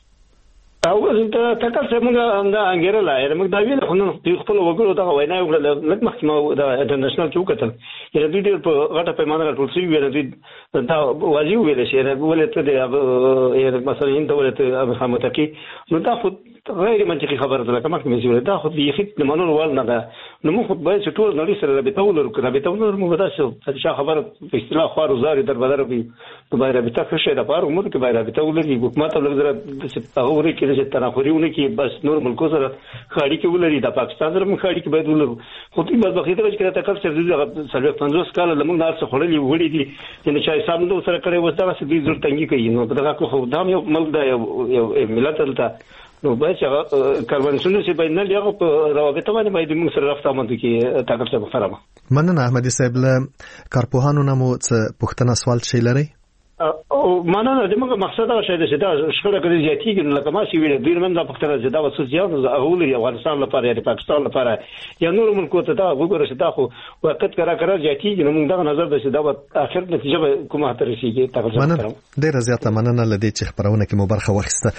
او ته تاسو موږ دا انګیرل لای موږ دا ویل خو نو خپل وګړو دا وینا یو لږ محکمه دا انټرنیشنل کې وکړل یره دوی په غټه پیمانه راټول شي ویل دوی دا واجب ویل شي ولې ته یره مثلا هند ولې امیر متقی نو دا خو غیر منطقي خبره ده لکه محکمه زیوله دا خو یې خېټ منول ول نه ده. نو موږ باید چې ټول نړۍ سره رابطه ولرو موږ دا څه خبره په اصطلاح خوار وزاري در بدر به باید رابطه ښه ده په عمر کې باید رابطه ولري حکومت ولر چې هغه کې چې تناخوريونه کې بس نور ملکو سره خاړي کې ولري د پاکستان سره موږ خاړي کې باید ولرو. خو دې بس بخیته چې کله تکل سره د 50 کال لمون نار څخه خړلې وړي دي چې چې سامنے سره کړي وسته چې دې ضرورت تنګي کوي. نو دغه خو دا یو ملک دا یو ملت ته نو باید چې کاروانسونه چې باید نه لیاغه په روابط باندې باید موږ سره رافته باندې کې تاګر څه خبره. مننه احمدي صاحب له کارپوهانو نمو څه پښتنه سوال شي لري. او مننه د موږ مقصد دا شاید چې دا شخړه کړي زیاتیږي نو لکه ما چې ویل دوی هم دا پختره چې دا وسوسیات اولي افغانستان لپاره یا پاکستان لپاره یا نور ملکو ته دا وګوره چې دا خو وخت کرا زیاتیږي نو موږ دا نظر د چې دا اخر نتیجه به کومه تر رسیږي تاسو ډیر زیاته مننه لدی چې خبرونه کې مبارخه واخیسته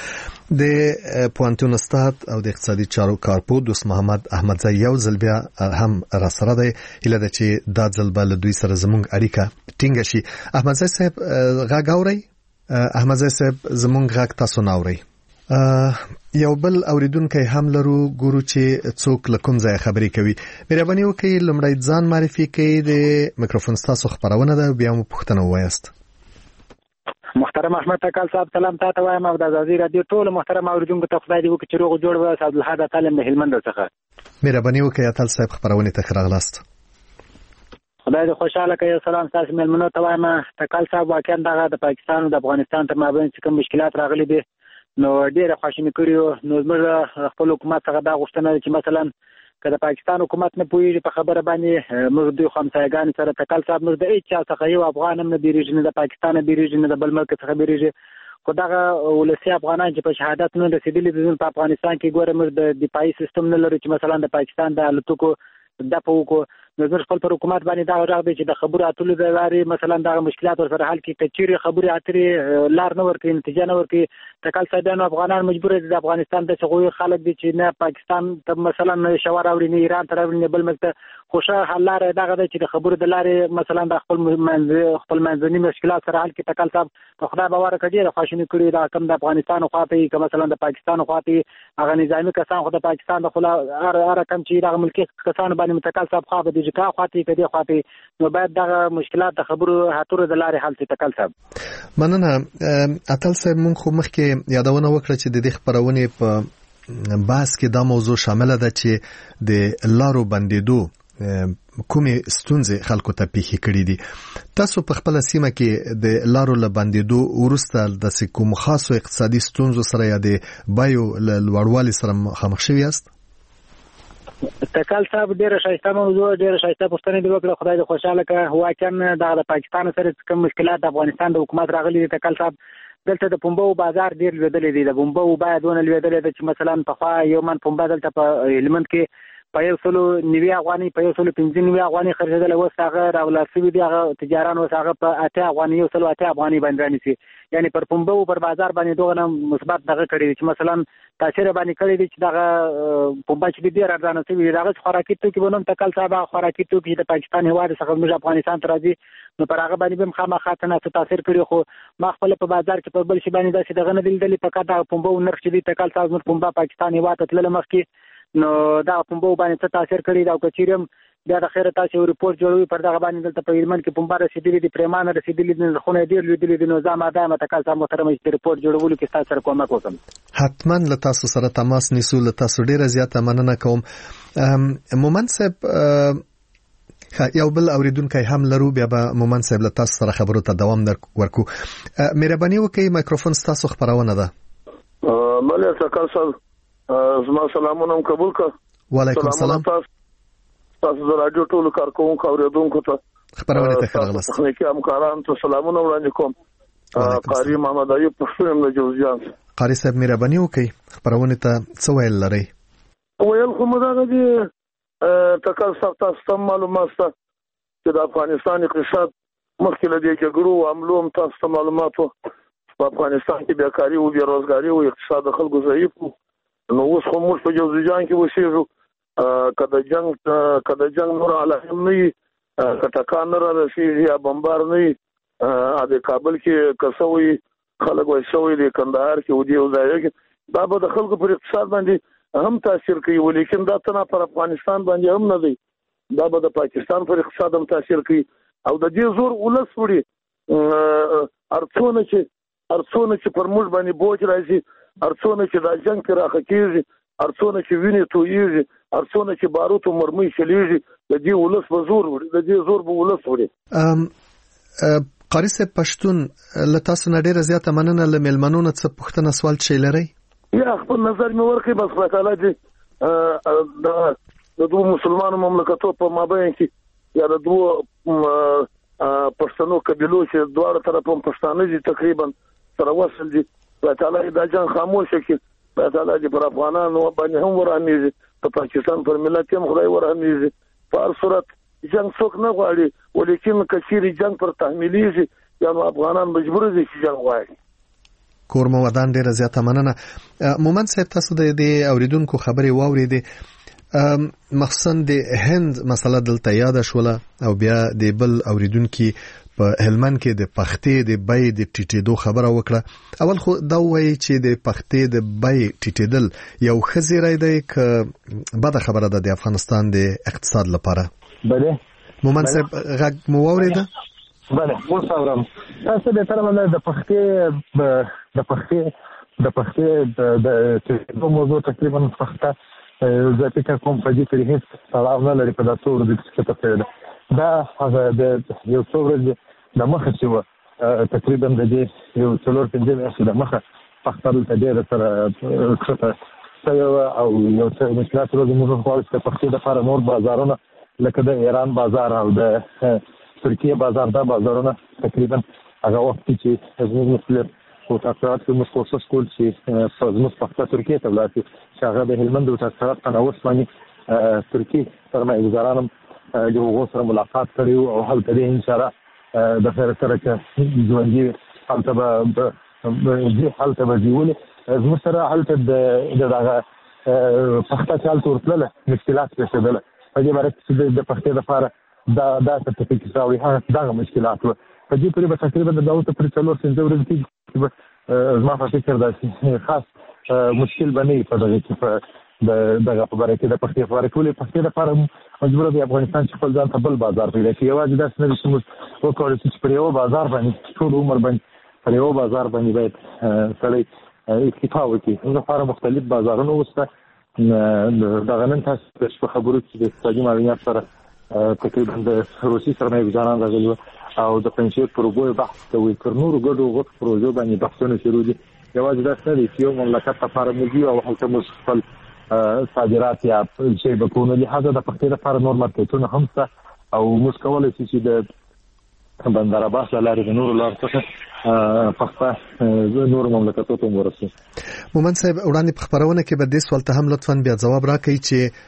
د پوانتون استاد او د اقتصادي چارو کارپو دوست محمد احمدزی یو ځل بیا هم را سره دی اله د چې دا ځل بل دوی سره زموږ اړیکه ټینګه شي. احمدزی صاحب غږ اورئ؟ احمدزی صاحب زموږ غږ تاسو نه اورئ؟ یو بل اوریدونکو هم لرو ګورو چې څوک لکم ځای خبرې کوي. مهرباني وکړئ لمړی ځان معرفي کړئ د میکروفون تاسو خبرونه ده بیا مو پوښتنه وایست. محترم احمد تکل صاحب سلام تاسو وایم او د ازادي رادیو ټول محترم اوریدونکو ته خدای دې وکړي چې روغ جوړ وي. عبدالحاد تعلم د هلمند څخه. مهرباني وکړئ اتل صاحب خبرونه ته راغلاست. خدای دې خوشاله کړي. سلام تاسو ملمنو ته وایم تکل صاحب واقعا د پاکستان او د افغانستان تر مابین کوم مشکلات راغلي دي نو ډیره خوشحالي کړیو. نو موږ خپل حکومت څخه دا غوښتنه چې مثلا که د پاکستان حکومت نه پوهیږي په خبره باندې موږ دوی همسایګان سره تکل صاحب موږ د هیڅ چا څخه یو افغان هم نه بیریږي نه د پاکستان نه بیریږي نه د بل ملک څخه بیریږي خو دغه ولسي افغانان چې په شهادت نه رسیدلي دي په افغانستان کې ګوره موږ د دفاعي سیستم نه لرو چې مثلا د پاکستان د الوتکو دپه وکړو نو موږ خپل پر حکومت باندې دا غږ دی چې د خبرو اترو د لارې مثلا دغه مشکلات ورسره حل کړي. که چیرې خبرې اترې لار نه ورکړي نتیجه نه ورکړي تکل صاحبانو افغانان مجبور دي د افغانستان د څغوي خلک دي چې نه پاکستان ته مثلا شوار راوړي نه ایران ته راوړي نه بل ملک ته خوشا حل لار دغه دی چې د خبرو د لارې مثلا د خپل منځني مشکلات سره حل کړي. تکل صاحب په خدای باور کړي د خواشنی کړي دا کم د افغانستان خواته که مثلا د پاکستان خواته هغه نظامی کسان خو د پاکستان د خلا ار کم چې دغه ملکی کسان باندې متکل صاحب خو به د کا خواته کدي خواته نو باید دغه مشکلات د خبرو هاتورو د لارې حل شي. تکل صاحب مننه. اتل صاحب مونږ خو مخکې یادونه وکړه چې د دې خبرونه په بحث کې دا موضوع شامل ده چې د لارو بندیدو کومې ستونزې خلکو ته پیښې کړې دي. تاسو په خپل سیمه کې د لارو لبندیدو ورسته د کوم خاصو اقتصادي ستونزو سره یا د بایو لوړوالي سره مخامخ شوي یاست؟ تکل صاحب ډیره شایسته موضوع ډیره شایسته پوښتنه دی وکړه. خدای دې خوشاله کړي. واقعا د پاکستان سره کوم مشکلات د افغانستان د حکومت راغلي دي. تکل صاحب دلته د پنبو بازار ډیر لویدلې دي. د پنبو باید ونه لویدلې ده چې مثلا په خوا یو من پنبه دلته په هلمند کې په 190 افغاني په 195 افغاني خرڅېدل اوس هغه راولار شوي دي. هغه تجاران اوس هغه په 8 افغاني 180 افغاني باندې رانیسي. یعنی پر پنبو پر بازار باندې دوه مثبت دغه کړی دي چې مثلا تاثیر باندې کړی دي چې دغه پنبه چې ډیر ارزانه شوي دغه خوراکي توکي بنوم تکل صاحب خوراکي توکي د پاکستان هواد څخه موږ افغانستان ته راځي نو پر هغه باندې هم خامخا څه تاثیر کړی. خو ما خپل په بازار کې په بل شي باندې داسې دغه نه دلدلې په کاته پنبو نرخ چې دي تکل صاحب موږ پنبه پاکستان هواد ته تلل مخکې نو دا پنبو باندې څه تاثیر کړی دا او کچیرم بیا د خیره تاسو ریپورت جوړوي پر دغه باندې دلته په هلمند کې پنبه رسیدلې دي پریمانه رسیدلې دي خو نه ډیر لیدلې دي. نو زما دا متکل صاحب محترم چې ریپورت جوړولو کې تاسو سره کومک وکم حتما له تاسو سره تماس نیسو. له تاسو ډیره زیاته مننه کوم. مومن صاحب یو بل اوریدونکو هم لرو بیا به مومن صاحب له تاسو سره خبرو ته دوام ورکو. مهرباني وکړئ میکروفون تاسو خبرونه ده. مله تکل صاحب زما سلامونه قبول کړه. وعلیکم السلام. تاسو د رادیو ټولو کارکونکو اوریدونکو ته خبرونه ته راغلاست. تخنیکی همکارانو ته سلامونه وړاندې کوم. قاری محمد ایوب پښتون له جوزجان. قاری صاحب مهرباني وکړئ خبرونه ته څه ویل لرئ؟ ویل خو مداغه دي تکل صاحب تاسو ته معلومات شته چې د افغانستان اقتصاد مخکې له دې جګړو عملو هم تاسو ته معلومات وو. په افغانستان کې بیکاري او بیروزګاري او اقتصاد د خلکو ضعیف وو. نو اوس خو موږ په جوزجان کې اوسېږو. کله جنگ نور علایم نه وي کټکان نه رسېږي یا بمبار نه وي د کابل کې کسوي خلک وایي شوی دی کندهار کې ودی او ځای کې دا به د خلکو پر اقتصاد باندې هم تاثیر کوي ولیکن دا تنه پر افغانستان باندې هم نه دی. دا به د پاکستان پر اقتصاد هم تاثیر کوي او د دې زور ولس وړي ارڅونه چې پر موږ باندې بوج راځي ارڅونه چې د جنگ کې راخه کیږي ارڅونه چې ویني تویږي ارڅونه چې باروت او مرمۍ چلیږي د دې ولس به زور وړي د دې زور به ولس وړي. قاری صاحب پښتون له تاسو نه ډیره زیاته مننه. له ملمنو نه څه پوښتنه سوال چي لري؟ یا خپل نظر مې ورکړي بس خدای تعالی دې د دوه مسلمانانو مملکتونو په مابین کې یا د دوه پښتنو قبيلو چې دواړو طرفونو پښتانه دي تقریبا سره وصل دي تعالی دا جنگ خاموش کړي تعالی دې پر افغانانو باندې هم ورانیږي په پاکستان پر ملت هم خدای ورانیږي په هر صورت جنگ څوک نه غواړي ولیکن کثیر جنگ پر تحمیلیږي یعنی افغانان مجبور دي چې جنگ غواړي کورمو ودان ډیره زیاته مننه. مومن صاحب تاسو د اوریدونکو خبرې واوریدې مخصوصا د هند مسله دلته یاد شوله او بیا د بل اوریدونکو په هلمند کې د پختې د بای د ټیټېدو خبره وکړه. اول خو دا وایي چې د پختې د بای ټیټېدل یو خزیرای دی ک بده خبره ده د افغانستان د اقتصاد لپاره. بله مومن صاحب غږ مو واوریده؟ بله اوس اورم. تاسو به تر باندې د پختې د موضوع تقریبا پخته زه فکر کوم په دې کې هیڅ تړاو نه لري په داسې ورځو کې چې تاسو دا هغه د یو څو ورځې د مخه چې تقریبا د دې یو څلور پنځه میاشتې د مخه پختل ته ډېر سره کښته او یو څه مشکلات ورځې موږ غواړو چې پختې لپاره نور بازارونه لکه د ایران بازار او د ترکیه بازار دا بازارونه تقریبا هغه وخت چې زموږ مسلمان او تاسوات کې مخصوص کول چې زموږ پخته ترکیه ته ولاړ چې هغه د هلمند او تاسوات په نوښت باندې ترکیه سرمایه‌ګزاران یو غوښتنه ملاقات کړیو او هلته د ان شاء الله د خیر سره چې ژوندۍ هلته به هلته به ژوند زموږ سره هلته د دغه پخته چال تورتله مشکلات پیښېدل په دې باندې چې د پختې لپاره دا سرټیفیکټ راوړي هغه دغه مشکلات و په دې پورې به تقریبا د داوته پر څلور څنځه ورځې کې زما په فکر دا چې خاص مشکل بنې په دغه کې په دغه په باره کې د پختې لپاره ټولې پختې لپاره مجبور دی افغانستان چې خپل ځان ته بل بازار پیدا کړي. یوازې داسې نه دي چې موږ وکړو چې پر یو بازار باندې ټول عمر باندې پر یو بازار باندې باید سړی اکتفا وکړي. لپاره مختلف بازارونه وسته دغه نن تاسو په خبرو کې د اقتصادي معلومات سره تقریبا د روسي سرمایه‌ګزاران راغلي او د پنځه پروګو بحث کوي تر نورو ګډو غوښ پروژو باندې بحثونه شروع دي. یوازې دا څه دي چې یو مملکت لپاره موږ او هلته موږ خپل صادرات یا شی به کوو لهدا د پختې لپاره نور مارکیټونه هم شته او موږ کولای شو چې د بندر عباس لارې د نورو لار څخه پخته نور مملکتونو ته ورسي. مومن صاحب وړاندې په خبرونه کې به د سوال ته هم لطفاً بیا جواب راکړئ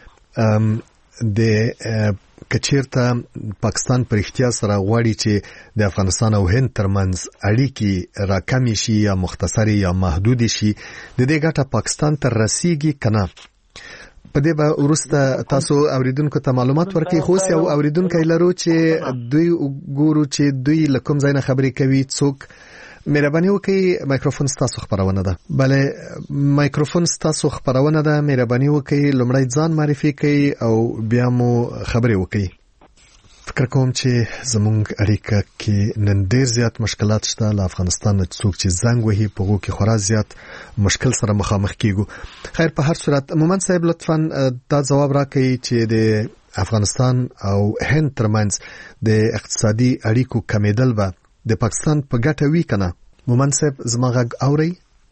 چې د کچیرته پاکستان پر اختیار سره غواړي چې د افغانستان او هند ترمنځ اړیکې راکمې شي یا مختصری یا محدود شي د دې ګټه پاکستان ته رسیږي کنه. په دې به ورسته تاسو اوریدونکو ته معلومات ورکړئ. خو یو اوریدونکو لرو چې دوی ګورو چې دوی لکم ځای نه خبرې کوي څوک مهرباني وکړئ مایکروفون تاسو خبرونه ده. بله مایکروفون تاسو خبرونه ده مهرباني وکړئ لومړی ځان معرفي کړئ او بیا مو خبرې وکړئ. فکر کوم چې زموږ اړیکه کې نن ډیر زیات مشکلات شته له افغانستان څوک چې زنګ وهي په غو کې خورا زیات مشکل سره مخامخ کیږو. خیر په هر صورت مومن صاحب لطفاً دا جواب راکړئ چې د افغانستان او هند ترمنځ د اقتصادي اړیکو کمیدل به د پاکستان په ګټه وی کنه. مومن صاحب زما غږ اوري؟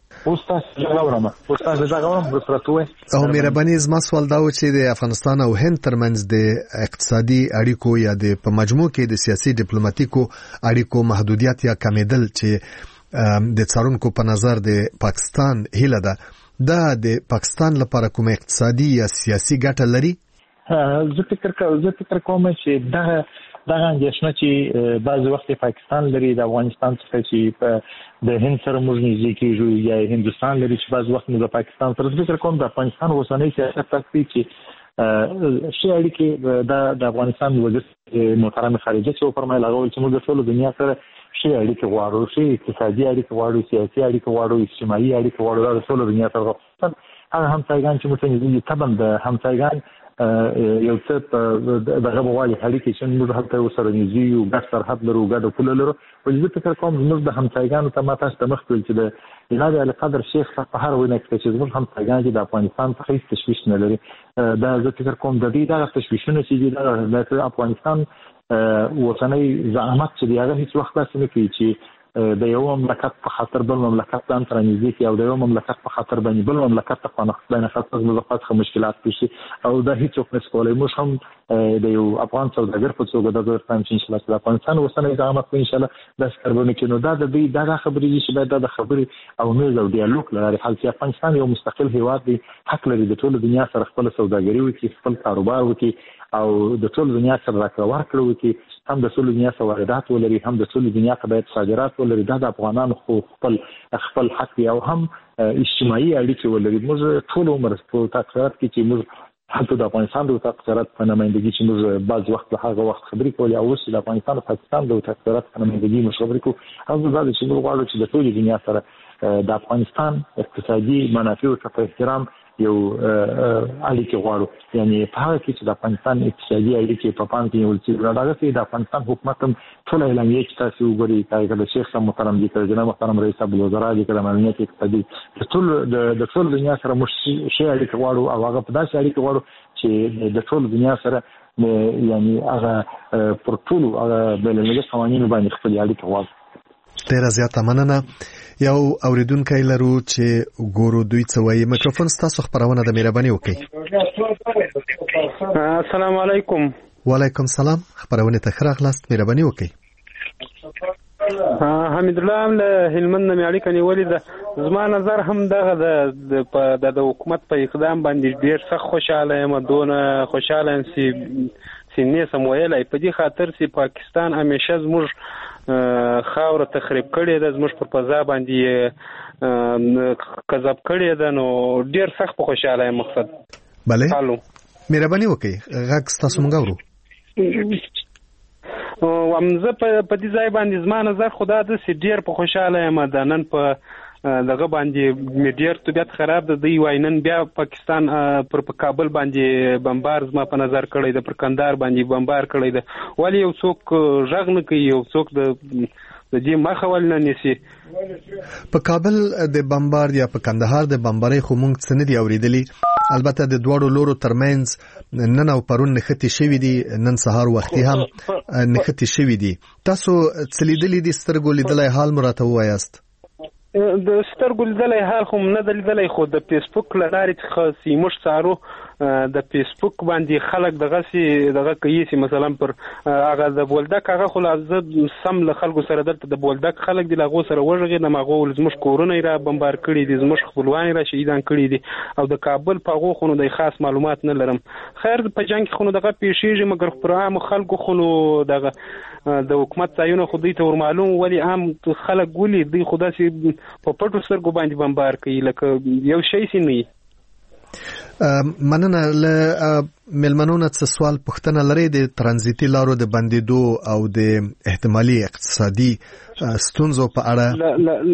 او مهرباني زما سوال دا و چې د افغانستان او هند ترمنځ د اقتصادي اړیکو یا د په مجموع کې د سیاسي ډیپلوماټیکو اړیکو محدودیت یا کمیدل چې د څارونکو په نظر د پاکستان هیله ده دا د پاکستان لپاره کوم اقتصادي یا سیاسي ګټه لري؟ زه فکر کوم چې دغه اندېښنه چې بعض وخت پاکستان لري د افغانستان څخه چې په د هند سره موږ نږدې کېږو یا هندستان لري چې بعض وخت موږ د پاکستان سره فکر کوم د افغانستان اوسنۍ سیاست تاسو چې شي اړیکې د افغانستان وزیر محترم خارجه چې فرمایله غوښتل چې موږ د ټول دنیا سره شي اړیکې غواړو شي اقتصادي اړیکې غواړو سیاسي اړیکې غواړو اجتماعي اړیکې غواړو د ټول دنیا سره هغه همسایګان چې موږ یې طبعا د همسایګان یو څه دغه بوالي اړیکې چې موږ هلته سره نږدې یو ګډ سرحد لرو ګډ پوله لرو ولې زه فکر کوم موږ د همسایګانو ته ماته ست مخ کول چې د جناب علي قدر شیخ په هر ونه کې چې موږ همسایګان چې د افغانستان څخه هیڅ تشویش نه لري دا زه فکر کوم د دې دغه تشویشونه چې د افغانستان اوسنۍ زعامت چې هغه هیڅ وخت تاسو نه کوي چې د یو مملکت په خاطر بل مملکت ځان تر نږدې کی او د یو مملکت په خاطر باندې بل مملکت ته نه خاطر د خاطر مشکلات پیښ او دا هیڅ څوک نس کولای موږ هم د یو افغان سوداګر په توګه د ځان چې ان شاء الله د افغانستان وسنه اقامت ان شاء الله د سربونه کې نو دا د دې دا خبرې چې باید د خبرې او میز او ډیالوګ لري حال چې افغانستان یو مستقل هیواد دی حق لري د ټول دنیا سره خپل سوداګري وکړي خپل کاروبار وکړي او د ټول دنیا سره راکړه وکړي هم د ټول دنیا سره واردات ولري هم د ټول دنیا ته باید صادرات ولري دا د افغانانو خپل حق دی او هم اجتماعي اړیکې ولري موږ ټول عمر په تاثیرات کې چې موږ حتی د افغانستان د تاثیرات په نمائندګي چې موږ بعض وخت له هغه وخت خبرې کولې او اوس د افغانستان او پاکستان د تاثیرات په نمائندګي موږ خبرې کوو او دا چې موږ غواړو چې د ټول دنیا سره د افغانستان اقتصادي منافع او احترام یو اړیکې غواړو یعنی په هغه کې چې د افغانستان اقتصادي اړیکې په پام کې نیول شوي دا چې د افغانستان حکومت هم ټول اعلامیه چې تاسو وګورئ دا د شیخ محترم دي جناب محترم رئیس الوزرا دي کله امنیت اقتصادي د ټول دنیا سره مش شي اړیکې غواړو او هغه په داسې اړیکې غواړو چې د ټول دنیا سره یعنی هغه پر ټول بلنګي قوانینو باندې خپل اړیکې غواړو ډیره زیاته مننه یو اوریدونکو لرو چې ګورو دوی څه وایي میکروفون ستاسو خبرونه د مهرباني وکړئ السلام علیکم وعلیکم السلام خبرونه ته خراغلاست مهرباني وکړئ حمید الله له هلمند نه اړیکه نیولې ده زما نظر هم دغه د حکومت په اقدام باندې ډیر سخت خوشاله یم دونه خوشاله یم چې نه سم ویلای په دې خاطر چې پاکستان همیشه زموږ خاور تخریب کړي د زموږ په فضا باندې کذب کړي ده نو ډیر سخت په خوشاله یم مقصد bale مهرباني وکړئ غږ تاسو مونږ اورو ومزه په دې ځای باندې زما نظر خدا د ډیر په خوشاله یم د نن په دغه باندې میډیر طبيعت خراب ده دی واینن بیا پاکستان پر کابل باندې بمبار زما په نظر کړی ده پر کندهار باندې بمبار کړی ده ولی یو څوک ژغ نه کوي یو څوک د دې مخه ول نه نسی په کابل د بمبار یا په کندهار د بمبارۍ خو مونږ څه نه دی اوریدلی البته د دوړو لورو ترمنځ نن او پرون نختی شوی دی نن سهار وختي هم نختی شوی دی تاسو څلیدلی دي سترګو لیدلای حال مراته وایاست د سترګو لیدلای حال خو نه لیدلای خو د فیسبوک لارې څخه سیمش څارو د فیسبوک باندې خلک دغه کوي چې مثلا پر هغه د بولدک هغه خو لازم سم له خلکو سره دلته د بولدک خلک د لاغو سره وژغې نه ماغو زموږ کورونه را بمبار کړي دي زموږ خپلوان را شهیدان کړي دي او د کابل په هغه خونو د خاص معلومات نه لرم خیر په جنگ خونو دغه پیښیږي مګر پر عام خلکو خونو دغه د حکومت ځایونه خو دوی ته ور معلوم ولی عام خلک ګولي دوی خدا سي په پټو سترګو باندې بمبار کوي لکه یو شی سي نه مننه له ملمنونه څه سوال پوښتنه لري د ترانزیتي لارو د بندیدو او د احتمالي اقتصادي ستونزو په اړه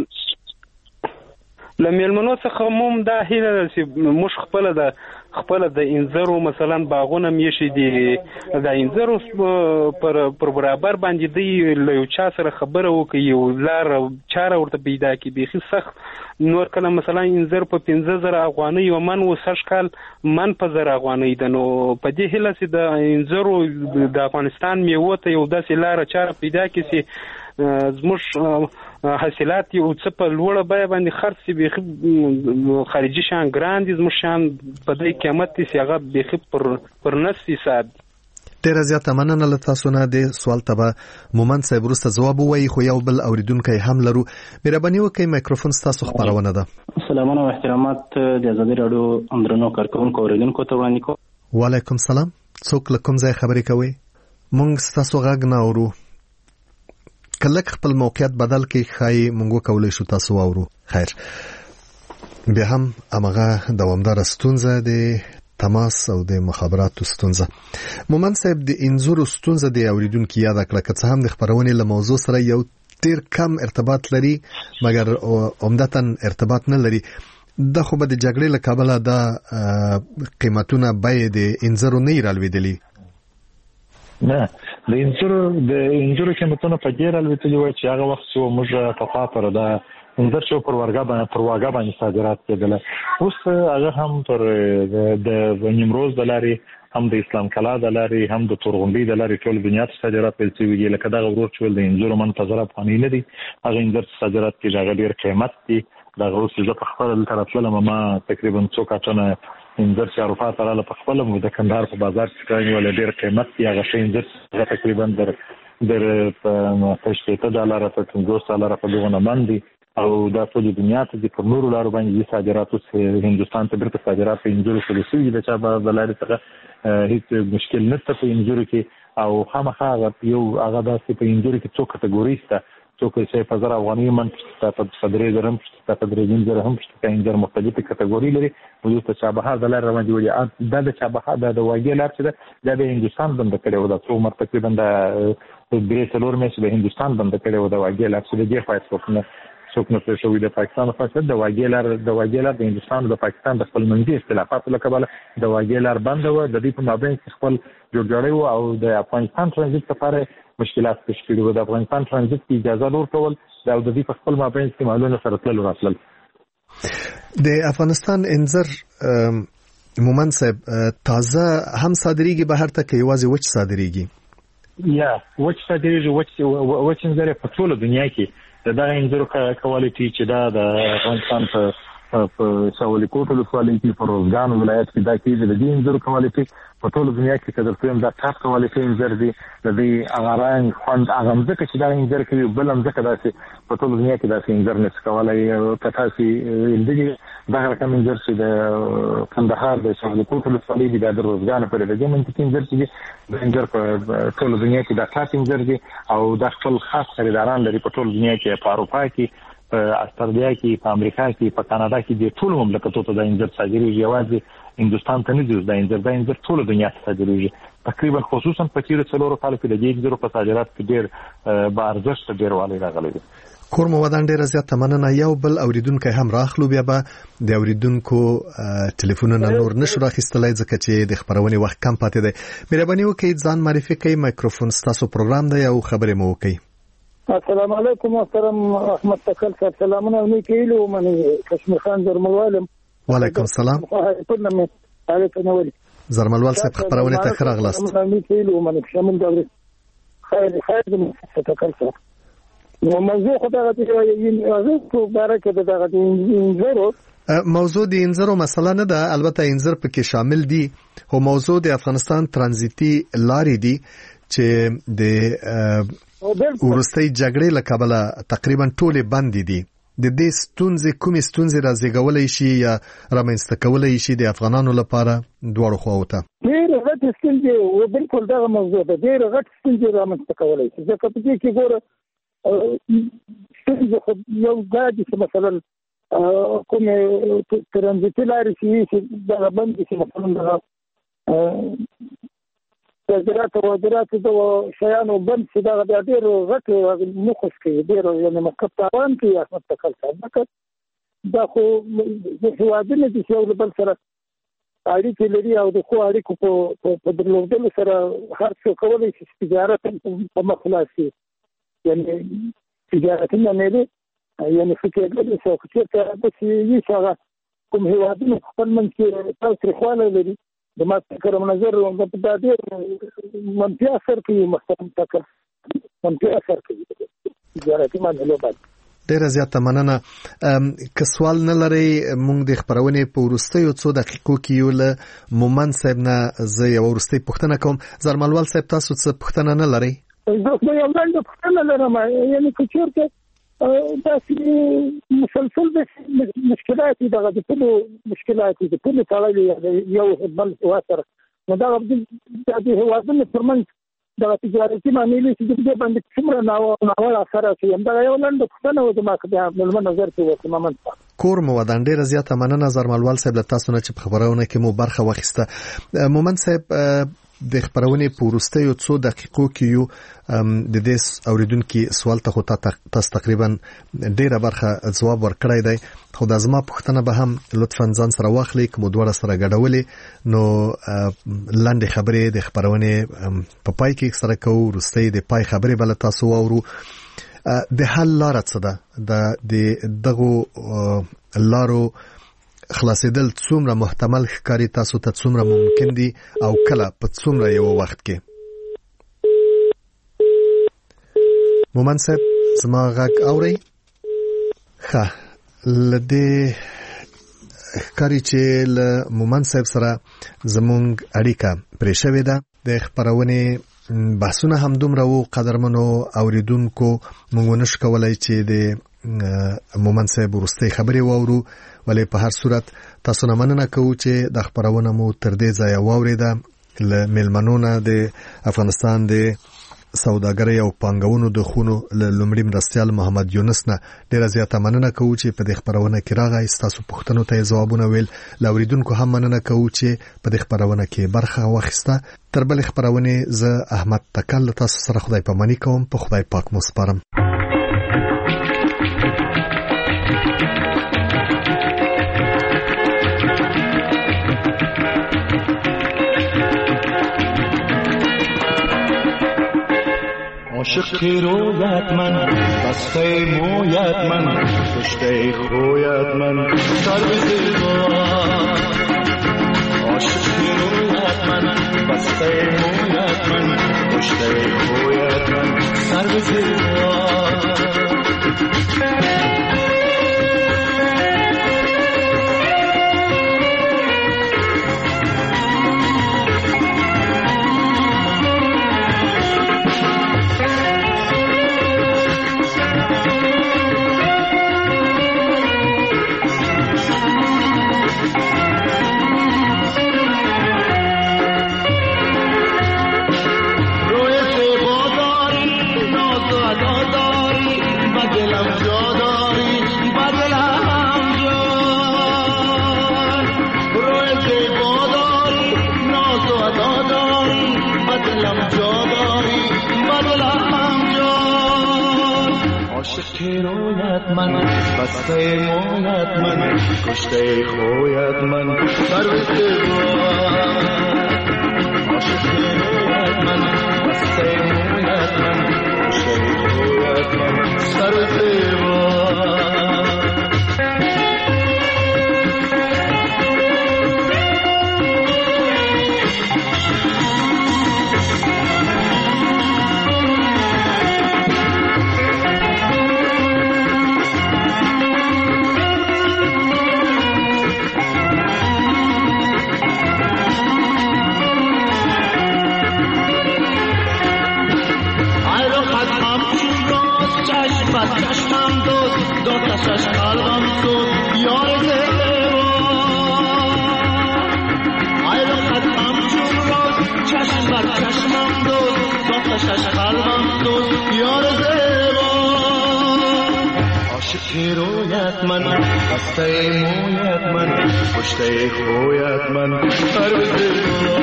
لملمنو څخه موږ دا هیله چې موږ خپل د انځرو مثلا باغونه میشي دي د انځرو پر برابر باندې دی له یو چا سره خبره وکي یو لار چاره ورته پیدا کی بيخي سخت نور کله مثلا انځر په 15000 افغانۍ او من وسش کال من په 1000 افغانۍ د نو په دې هله چې د انځرو د افغانستان میوه ته یو داسې لار چاره پیدا کی چې زموږ حاصلات یو څه په لوړه بیه باندې خرڅ به خارجي شان ګران دي زموږ شان په دې قیمت چې هغه به پر نسي صاحب ډیره زیاته مننه له تاسو نه د سوال ته مومن صاحب وروسته ځواب وایي خو یو بل اوریدونکو هم لرو مهرباني وکړئ میکروفون تاسو خبرونه ده سلامونه او احترامات د آزادي رادیو اندرنو کارکونکو اوریدونکو ته وړاندې کوم وعلیکم السلام څوک له کوم ځای خبرې کوي مونږ تاسو غږ نه اورو کله خپل موقعیت بدل کې خای مونږ کولای شو تاسو اورو خیر به هم امغه دوامدار ستونزه د تماس او د مخابراتو ستونزه مومن صاحب د انځورو ستونزه د اوریدونکو یاد کړه که څه هم د خبرونې له موضوع سره یو ډیر کم ارتباط لري مګر عمدتاً ارتباط نه لري د خو به د جګړې له کابله د قیمتونه بیه د انځورو نه رالوېدلي نه د انځورو قیمتونه په ډیر الوتلي و چې هغه وخت چې موږ په خاطر دا انځر چې پر واګه باندې صادرات کېدل. اوس هغه هم تر د نیمروز د لارې هم د اسلام کلا د لارې هم د تورغونډي د لارې ټول دنیا ته صادرات پیل شوي دي. لکه دغه ورور چې د انځر منتظر افغاني نه دي هغه انځر صادرات کې هغه ډیر قیمت دي. دغه اوس زه په خپل طرف لمه ما تقریبا 2 کارټونه انځر چې اروپا ته رااله په خپل مو د کندهار په بازار کې کړی ول ډیر قیمت دی. هغه شی انځر تقریبا در $50 په $50 په دغه باندې او دا ټول دنیا ته د نورو لارو باندې صادرات اوس هندستان ته برته صادرات په انځر سلسله د چا په لارې څخه هیڅ مشکل نشته په انځر کې او خامخا یو هغه داسې په انځر کې څو کټګوري شته. څوک چې په 1000 افغاني من په صدرې درم په 3000 درهم په انځر مختلفه کټګوري لري. وجود ته چابهار د لار روان دی د چابهار د واګي لار چې د هندستان بند کړي و د څو مر تقریبا د برېټلور مې د هندستان بند کړي و د واګي لار چې د جې فایټ څوک نه پرې شوی د پاکستان فاصله د واګي لار د هندستان د پاکستان د خپل منځي اختلافات له کبله د واګي لار بند و. د دې په مابین خپل جوړجاړی او د افغانستان ترانزیت لپاره مشکلات پیش کړي و. د افغانستان ترانزیت کی اجازه ورکول دا د دې په خپل مابین استعمالونه سره تل راتلل. د افغانستان انځر مومن صاحب تازه هم صادریږي بهر ته کې یوازې وچ صادریږي یا وچ صادریږي وچ انځر په ټول دنیا کې دا انځر کوالټي چې دا د افغانستان په ساولي کوټ ولسوالۍ کې په روزګان ولایت کې دا کې د دې انځر کوالټي په ټول دنیا کې تر څو دا ټاپ کوالټي انځر دي. د دې اغاران خوند اغم ځکه چې دا انځر کوي بلم ځکه داسې په ټول دنیا کې داسې انځر نس کولای په تاسو دې دا رقم انځر چې د کندهار د ساولي کوټ ولسوالۍ د روزګان په لږه منطقه انځر چې د انځر په ټول دنیا کې دا ټاپ انځر دي او دا خپل خاص خریداران لري په ټول دنیا کې په اروپا کې په استرالیا کې په امریکا کې په کاناډا کې د ټول مملکتونو ته د انځر صادریږي. یوازې هندستان ته نه دی د انځر ټول دنیا ته صادریږي. تقریبا خصوصا په تیر 4 کال کې د دې انځر په صادرات کې ډیر با ارزښت ډیروالی راغلی دی. کور مو ودان ډیر زیات مننه. یو بل اوریدونکو هم راخلو بیا به د اوریدونکو ټلیفونونه نور نشو راخستلای ځکه چې د خبرونې وخت کم پاتې دی. مهرباني وکړئ ځان معرفي کړئ. مایکروفون ستاسو پروګرام دی او خبرې مو وکړئ. السلام علیکم محترم احمد تکل صاحب سلامونه نیکیلو من کشمیر خان زرملوالم. وعلیکم السلام. زرملوال صاحب خبرونه ته خراغلاست. نیکیلو من شامل دوري خیر من تکل صاحب. نو موضوع خدای دې یو څه برکه دغه انځرو موضوع د انځرو مسله نه ده. البته انځر پکې شامل دي او موضوع د افغانستان ترانزیتي لارې دي چې د ورستۍ جګړې له کبله تقریبا ټول بند دي. د دې کومې ستونزې راځيګولای شي یا رامنځته کولای شي د افغانانو لپاره دواړو خواو ته؟ ډېر غټ ستونزې او بالکل دغه موضوع ده. ډېر غټ ستونزې رامنځته کولای شي ځکه په دې کې ګوره ستونزې یو ځای چې مثلا کومې ترانزیتي لارې چې دغه بند چې مثلا دغه صادرات او واردات د شیانو بند چې دا ډېر غټ مخص کوي ډېر یعنی مکتب تاوان کوي احمد تکل صاحب. دا خو د هیوادونو د یو بل سره اړیکې لري او د خو اړیکو په درلودلو سره هر څه کولای شي تجارت په مخلاصي یعنی تجارتونه نه دي یعنی فکر کوي چې څه چې یې څنګه کوم هیوادونو خپل منځ تاسو خواله لري د ما فکر منظر د ډېر منفي اثر کوي محترم تکل منفي اثر کوي تجارتي معاملو باندې. ډیره زیاته مننه. که سوال نه لري موږ د خبرونې په وروستیو 2 دقیقو کې یو له مومن صاحب نه زه یو وروستۍ پوښتنه کوم. زرملوال صاحب تاسو څه پوښتنه نه لرئ؟ زه یو لاندې پوښتنه لرم یعنی که چېرته داسې مسلسل د مشکلات دغه د ټولو مشکلات د ټولو تړلې یو بل سره نو دغه د هیوادونو ترمنځ دغه تجارتي معاملې چې د دې باندې څومره ناوړه اثر کوي دا یو لاندې پوښتنه و د ما په نظر کې وکړم. مومن کور مو ودان ډیره زیاته مننه زرملوال صاحب له تاسو نه چې په خبرونه کې مو برخه واخیسته. مومن صاحب د خبرونې په وروستیو 2 دقیقو کې یو د دې اوریدونکو سوال ته تاسو تقریبا ډیره برخه ځواب ورکړی دی خو د زما پوښتنه به هم لطفا ځان سره واخلئ کوم دوه سره ګډولې نو لاندې خبرې د خبرونې په پای کې سره کوو وروستۍ د پای خبرې بل تاسو واورو. د حل لار څه ده د دغه لارو خلاصېدل څومره محتمل ښکاري تاسو ته څومره ممکن دي او کله په څومره یو وخت کې مومن صاحب زما غږ اورئ ښه لدې ښکاري چې له مومن صاحب سره زمونږ اړیکه پرې شوې ده د خپرونې بحثونه هم دومره وو قدرمنو اوریدونکو موږ نشو کولای چې د مومن صاحب وروستۍ خبرې واورو ولې په هر صورت تاسو نه مننه کوو چې د خبرونه مو تر دې ځایه واوریده له میلمنونه د افغانستان د سوداګرۍ او پانګونو د خونو له لومړي مرستیال محمد یونس نه ډیره زیاته مننه کوو چې په دې خبرونه کې راغی تاسو پوښتنو ته ځوابونه ویل لاوریدونکو هم مننه کوو چې په دې خبرونه کې برخه واخیسته تر بل خبرونه زه احمد تکل تاسو سره خدای پاماني کوم په خدای پاک مو سپارم عاشق رویت من بسته مویت من پشته خویت من سرو زیبا عاشق رویت من بسته مویت من پشته خویت من سرو زیبا من بسته مویت من کشته خویت من سرو زیبا عاشق رویت من بسته مویت من کشته خویت من سرو زیبا رویت من بسته مویت من پشته خویت من سرو زیبا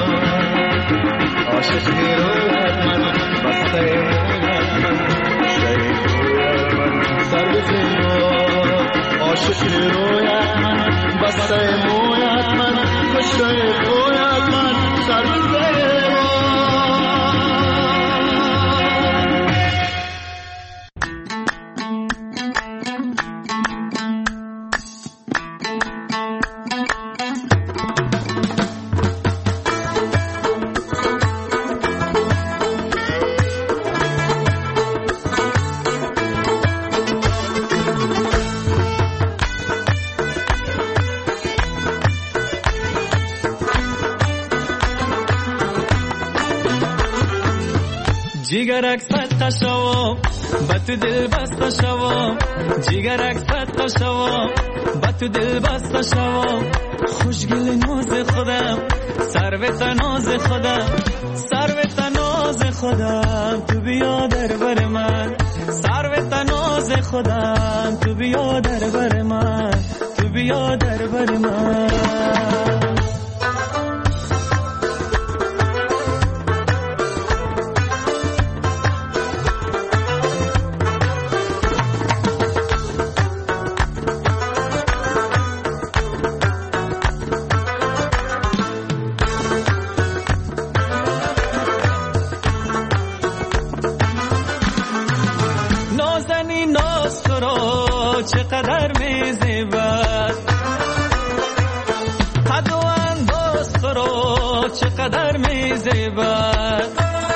عاشق رویت من بسته مویت من پشته خویت من سرو زیبا عاشق رویت من بسته مویت من پشته خویت من سرو زیبا جیگرک صدقه شوام با تو دل بسته شوام جیگرک صدقه شوام با تو دل بسته شوام خوشگل ناز خودم سروت ناز خودم سروت ناز خودم تو بیا در بر من سروت ناز خودم تو بیا در بر من تو بیا در بر من نازنین ناز تو را چقدر میزیبد، قد و انداز تو را چقدر میزیبد،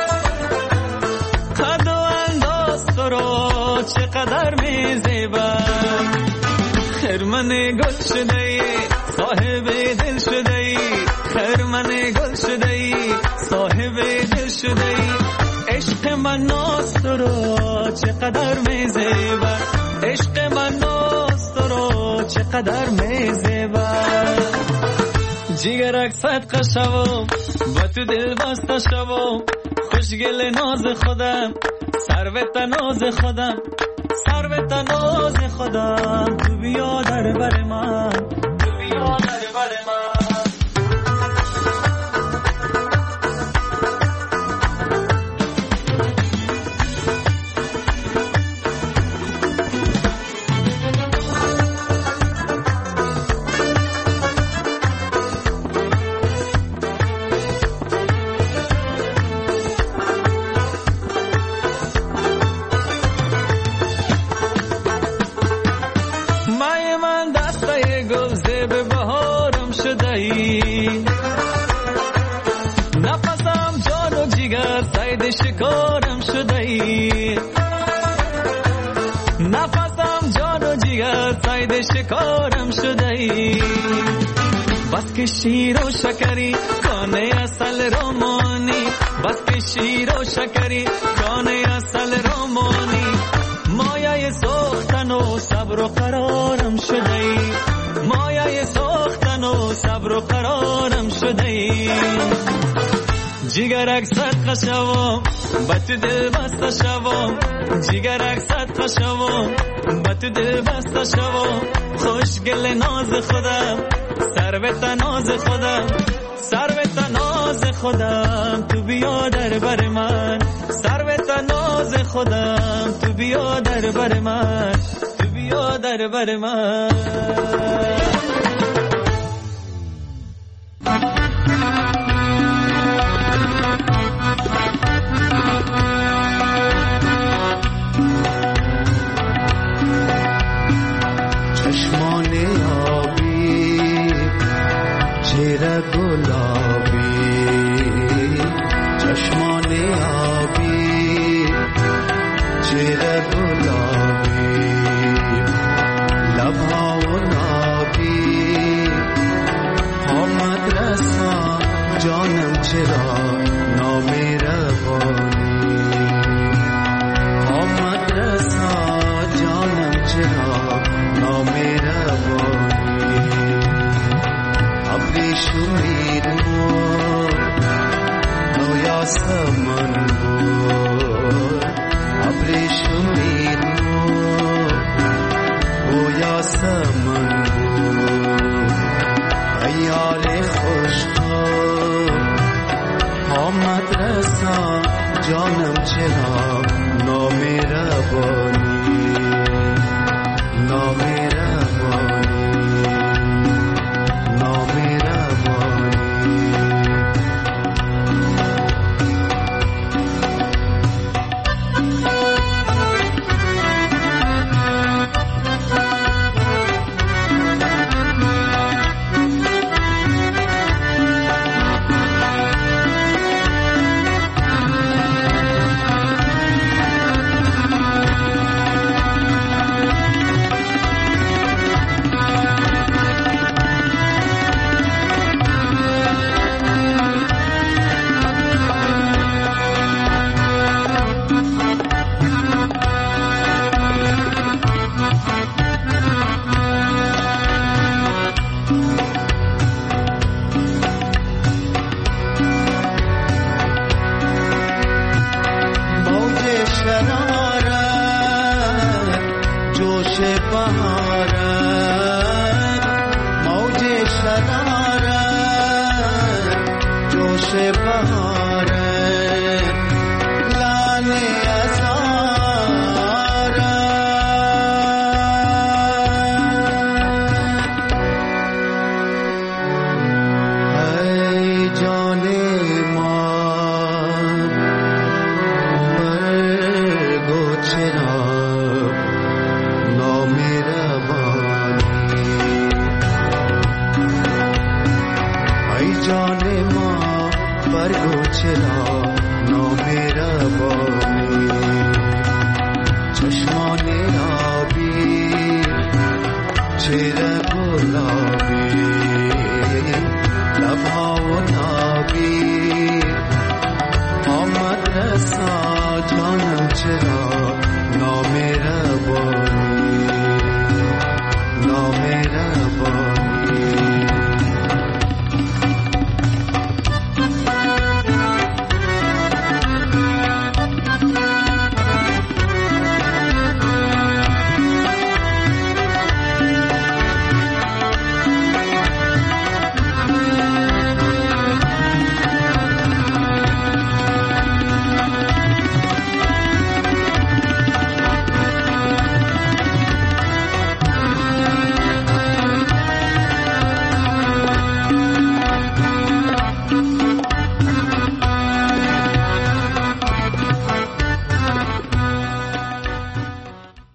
قد و انداز تو را چقدر میزیبد. خرمن گل شده ای صاحب دل شده ای، خرمن گل شده ای صاحب دل شده ای. عشق من ناز تو را چقدر میزیبد، عشق من ناز تو را چقدر میزیبد. جیگرک صدقه شوم با تو دل بسته شوم، خوشگل ناز خودم سروت ناز خودم، سروت ناز خودم. تو بیا در بر من، تو بیا در بر من. نفسم جان و جگر صید شکارم شده ای، نفسم جان و جگر صید شکارم شده ای. بس که شیر و شکری کانه اصل رومانی، بس که شیر و شکری کانه اصل رومانی. مایه سوختن و صبر و قرارم شده ای، مایه سوختن و صبر و قرارم شده ای. جیگرک صدقه شوم با تو دل بسته شوم، جیگرک صدقه شوم با تو دل بسته شوم. خوشگل ناز خودم سروت ناز خودم، سروت ناز خودم. تو بیا در بر من، سروت ناز خودم. تو بیا در بر من، تو بیا در بر من. چشمان آبی چهره گلابی، چشمان آبی چهره گلابی، لبها و نابی. آمد رسا جانم چرا نامهربانی، آمد رسا جانم چرا نامهربانی. ابریشمی بود نویا سمن بود، ابریشمی بود نویا سمن بود. ایار خوشخواب آمد رسا جانم چرا نامهربانی، نامهربانی، نامهربانی. نامهربانی ای جان ما برگو چرا نامهربانی چشمان آبی چهره گلابی